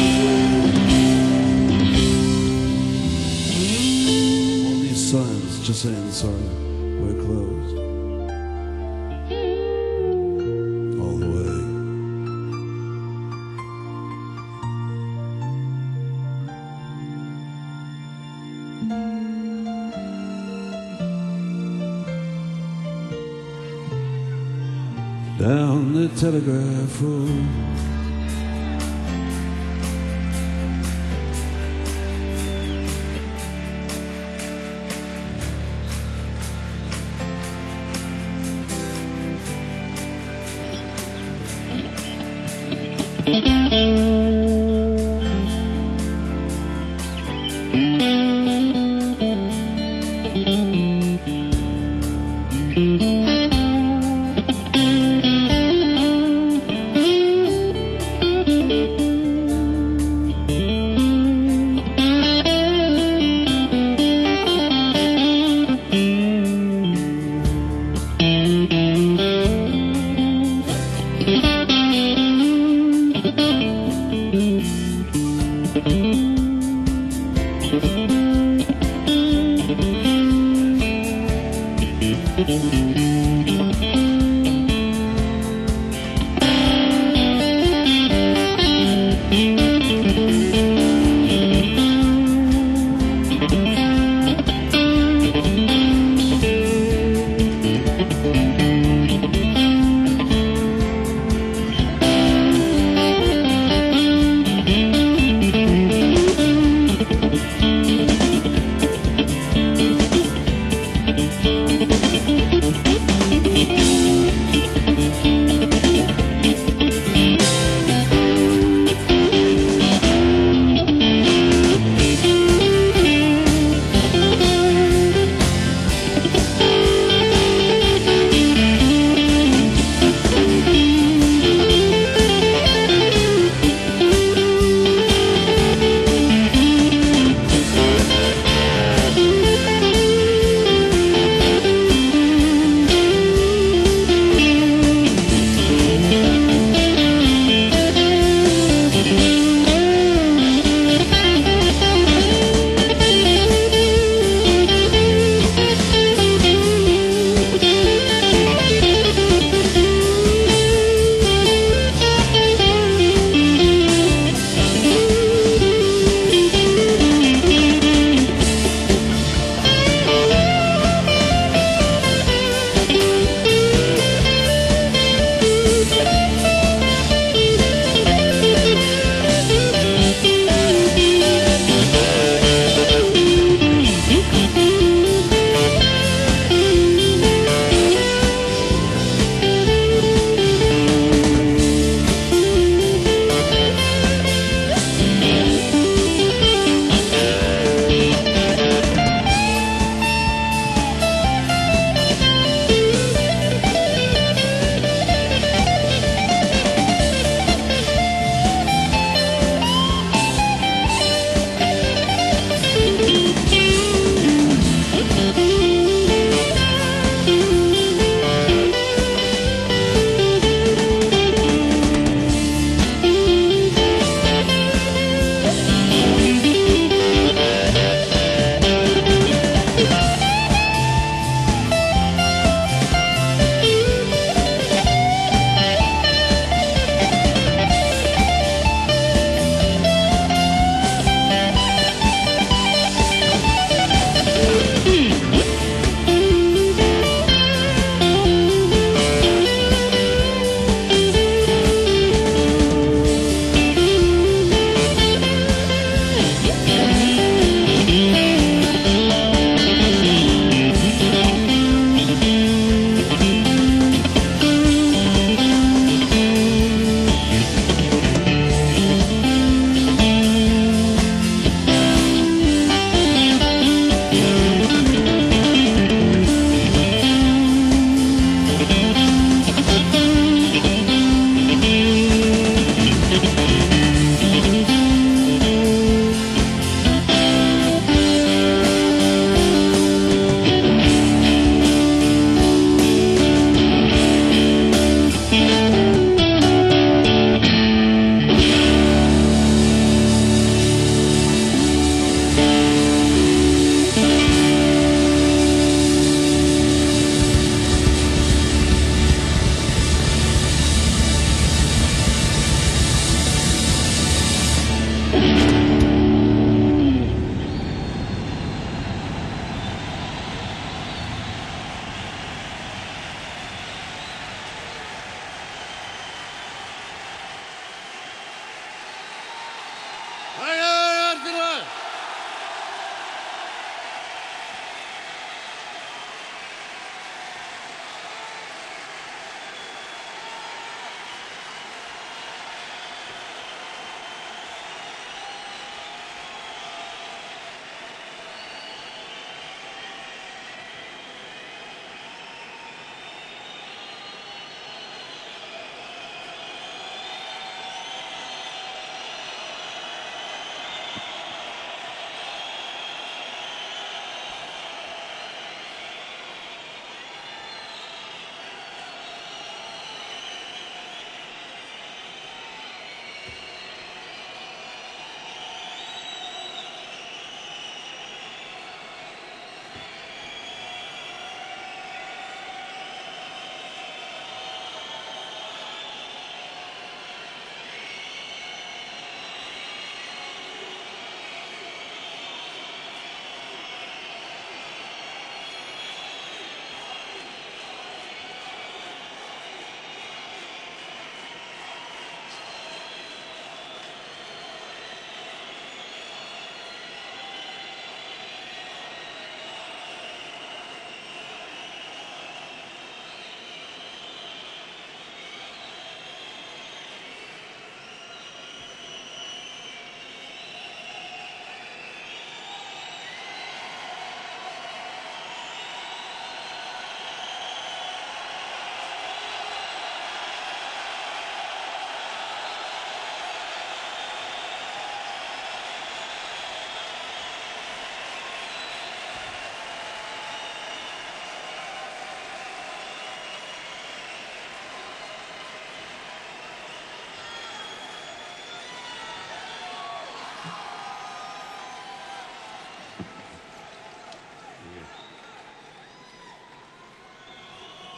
again. All these signs just saying sorry, we're closed. All the way. Down the telegraph road.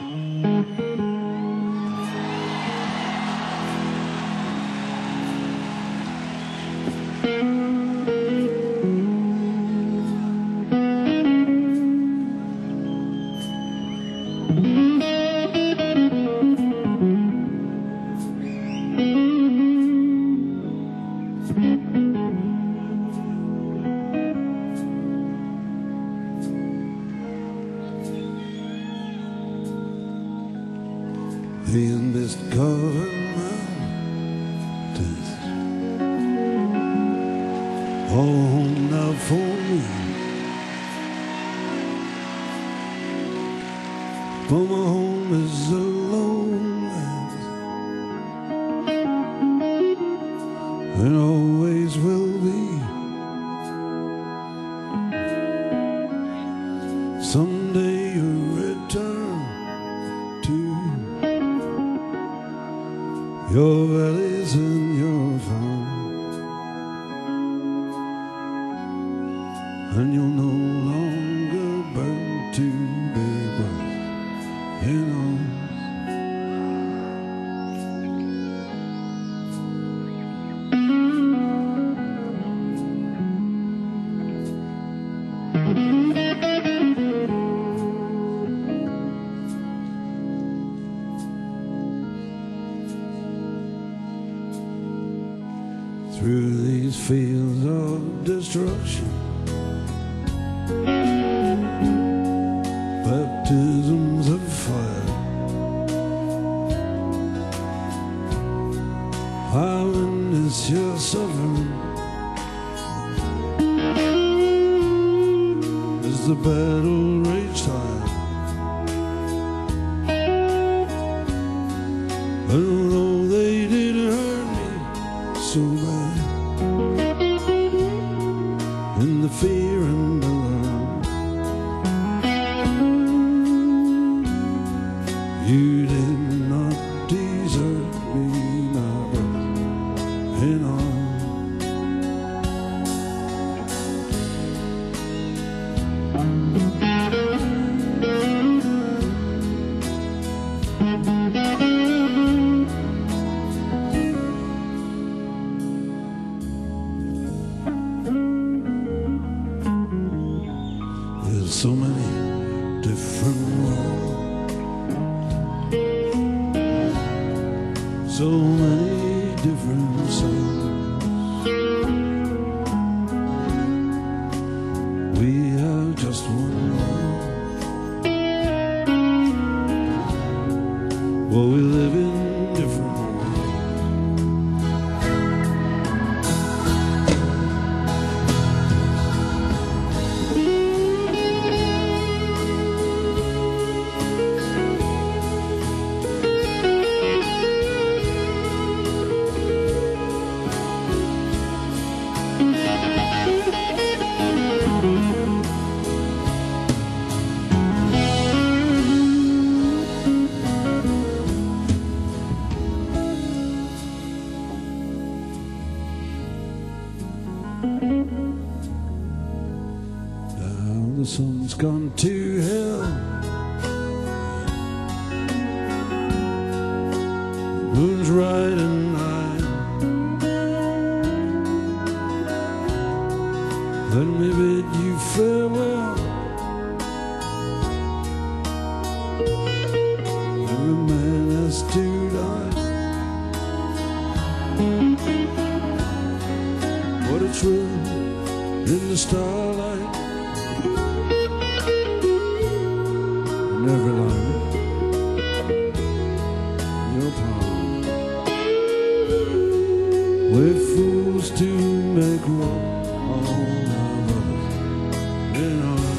The mist covered mountains, home now for me. For my home is the lowlands, and always will be. Someday you return to your valleys and your farms, and you'll no longer burn to be brought in arms. Through these fields of destruction, baptisms of fire, I witness your suffering as the battle raged high. And although they did hurt me so bad, in the fear and alarm, you did not desert me, my brother in arms. There's so many different worlds, so many different songs. We have just one world. Well, we live in different worlds. Now the sun's gone to hell, the moon's riding high. Let me bid you farewell. Every man has to die. What a thrill in the starlight, and every line in your palm. We're fools to make war on our brothers in arms.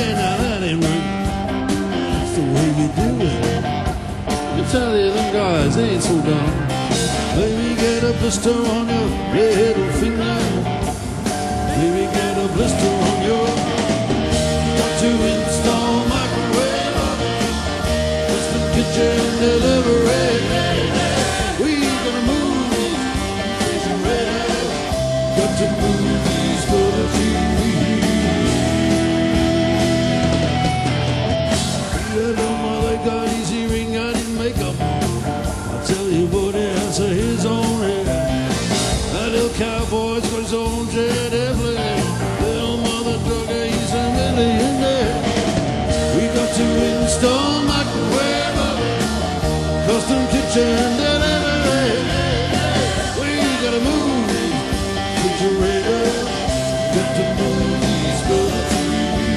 Hey, now that ain't right. That's the way you do it. I tell you, them guys ain't so dumb. Baby, get a blister on your little finger. Baby, get a blister on your. Got to install microwave, custom kitchen delivery. We gonna move these refrigerators. Got to move these for the TV. Yeah, no mother got easy ring, I didn't make up. I tell you what, the answer his own head. That little cowboy's got his own jet airplane. Little mother drugger, he's a millionaire. We got to install microwave, custom kitchen delivery. We gotta move refrigerator. Got to move these for the TV.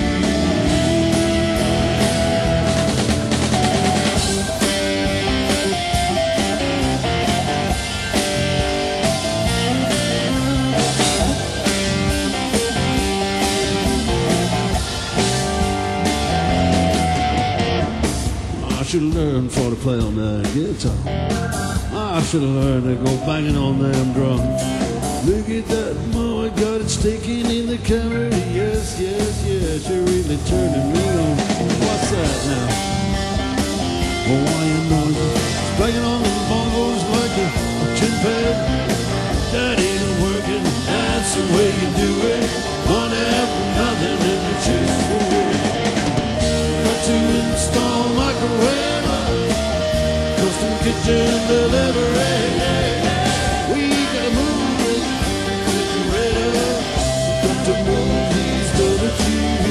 I should have learned for to play on that guitar. I should have learned to go banging on them drums. Look at that, mama got it sticking in the camera. Yes, yes, yes, you're really turning me on. What's that now? Hawaiian noise. Banging on the bongos like a chin pad. That ain't working, that's the way you do it. Money for nothing and the chicks for it. Got to install microwave, custom kitchen delivery. We gotta move it, refrigerator. Got to move these to the TV.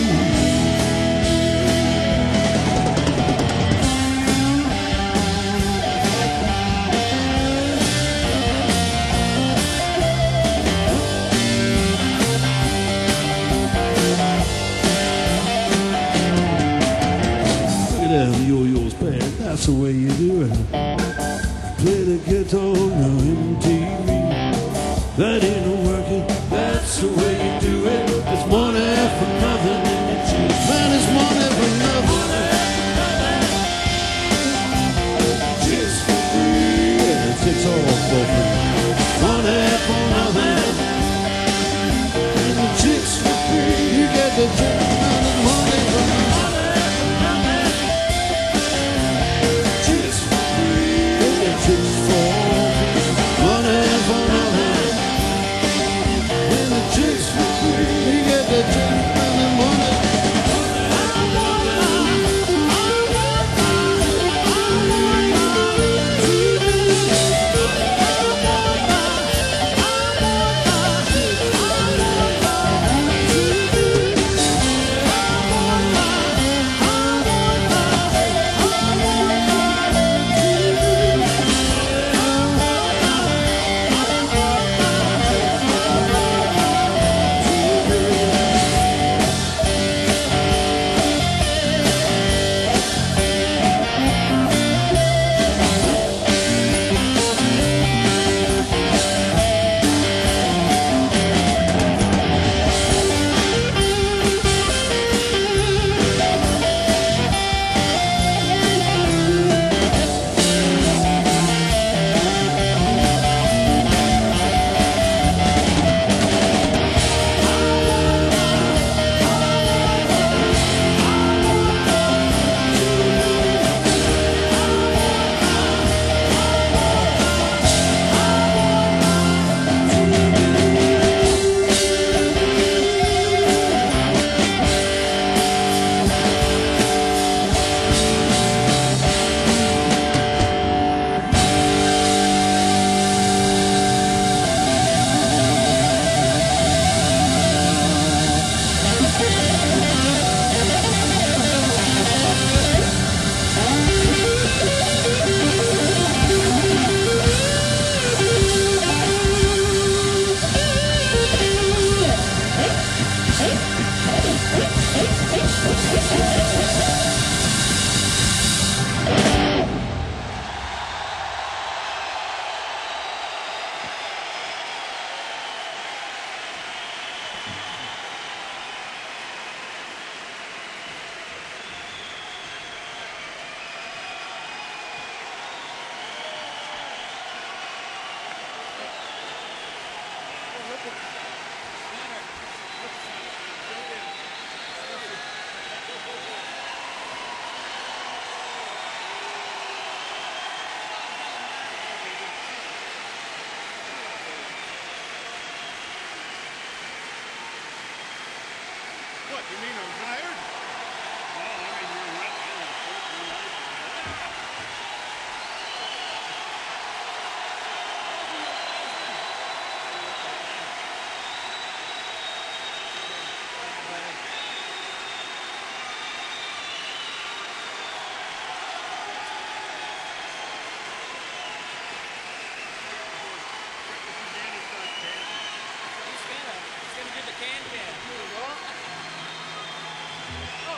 The yo-yo's bad, that's the way you do it. Play the guitar on MTV. That ain't no working, that's the way you do it. It's money for nothing and it's cheap. Man, it's money for nothing. Chicks for free, and it takes all for free. Money for nothing, and the chicks for free. You get the chick and the money for nothing. Money for nothing, and the chicks for free. You get the chicks and the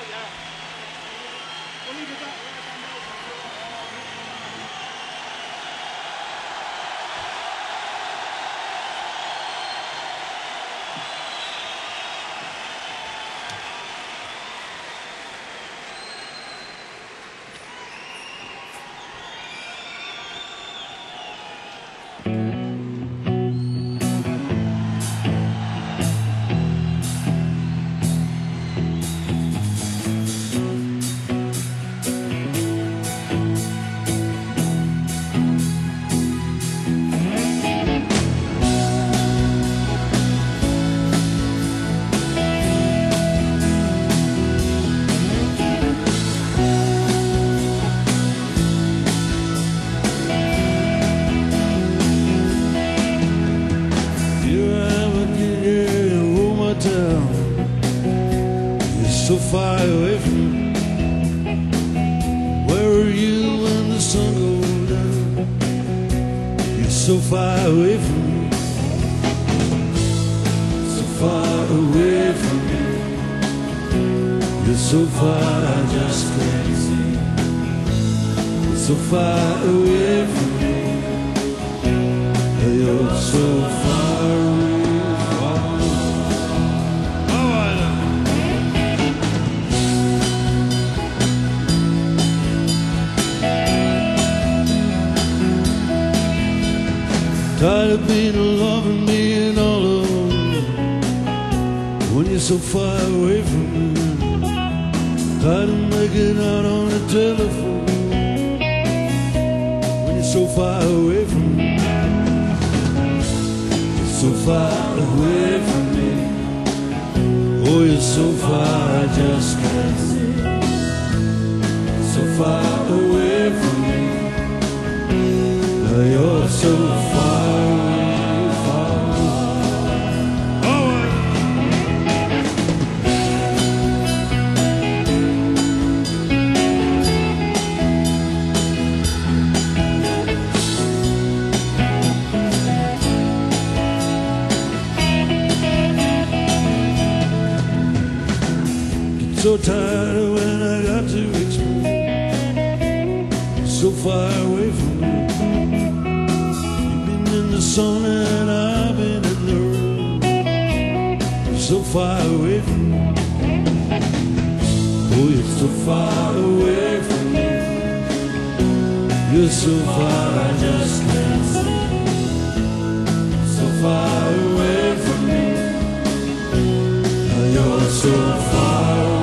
So far away from me. Where are you when the sun goes down? You're so far away from me. So far away from me. You're so far I just can't see. You're so far away from me. You're so far away. Tired of being alone and being all alone when you're so far away from me. Tired of making out on the telephone when you're so far away from me. You're so far away from me. Oh, you're so far I just can't see. So far away from me. You're so far. So tired of when I got to explain. So far away from me. You've been in the sun and I've been in the rain. So far away from me. Oh, you're so far away from me. You're so far I just can't see. So far away from me. You're so far away.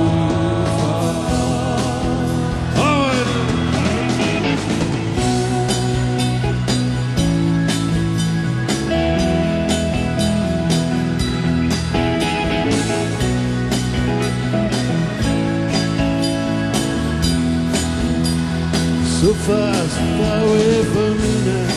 So far away from me now.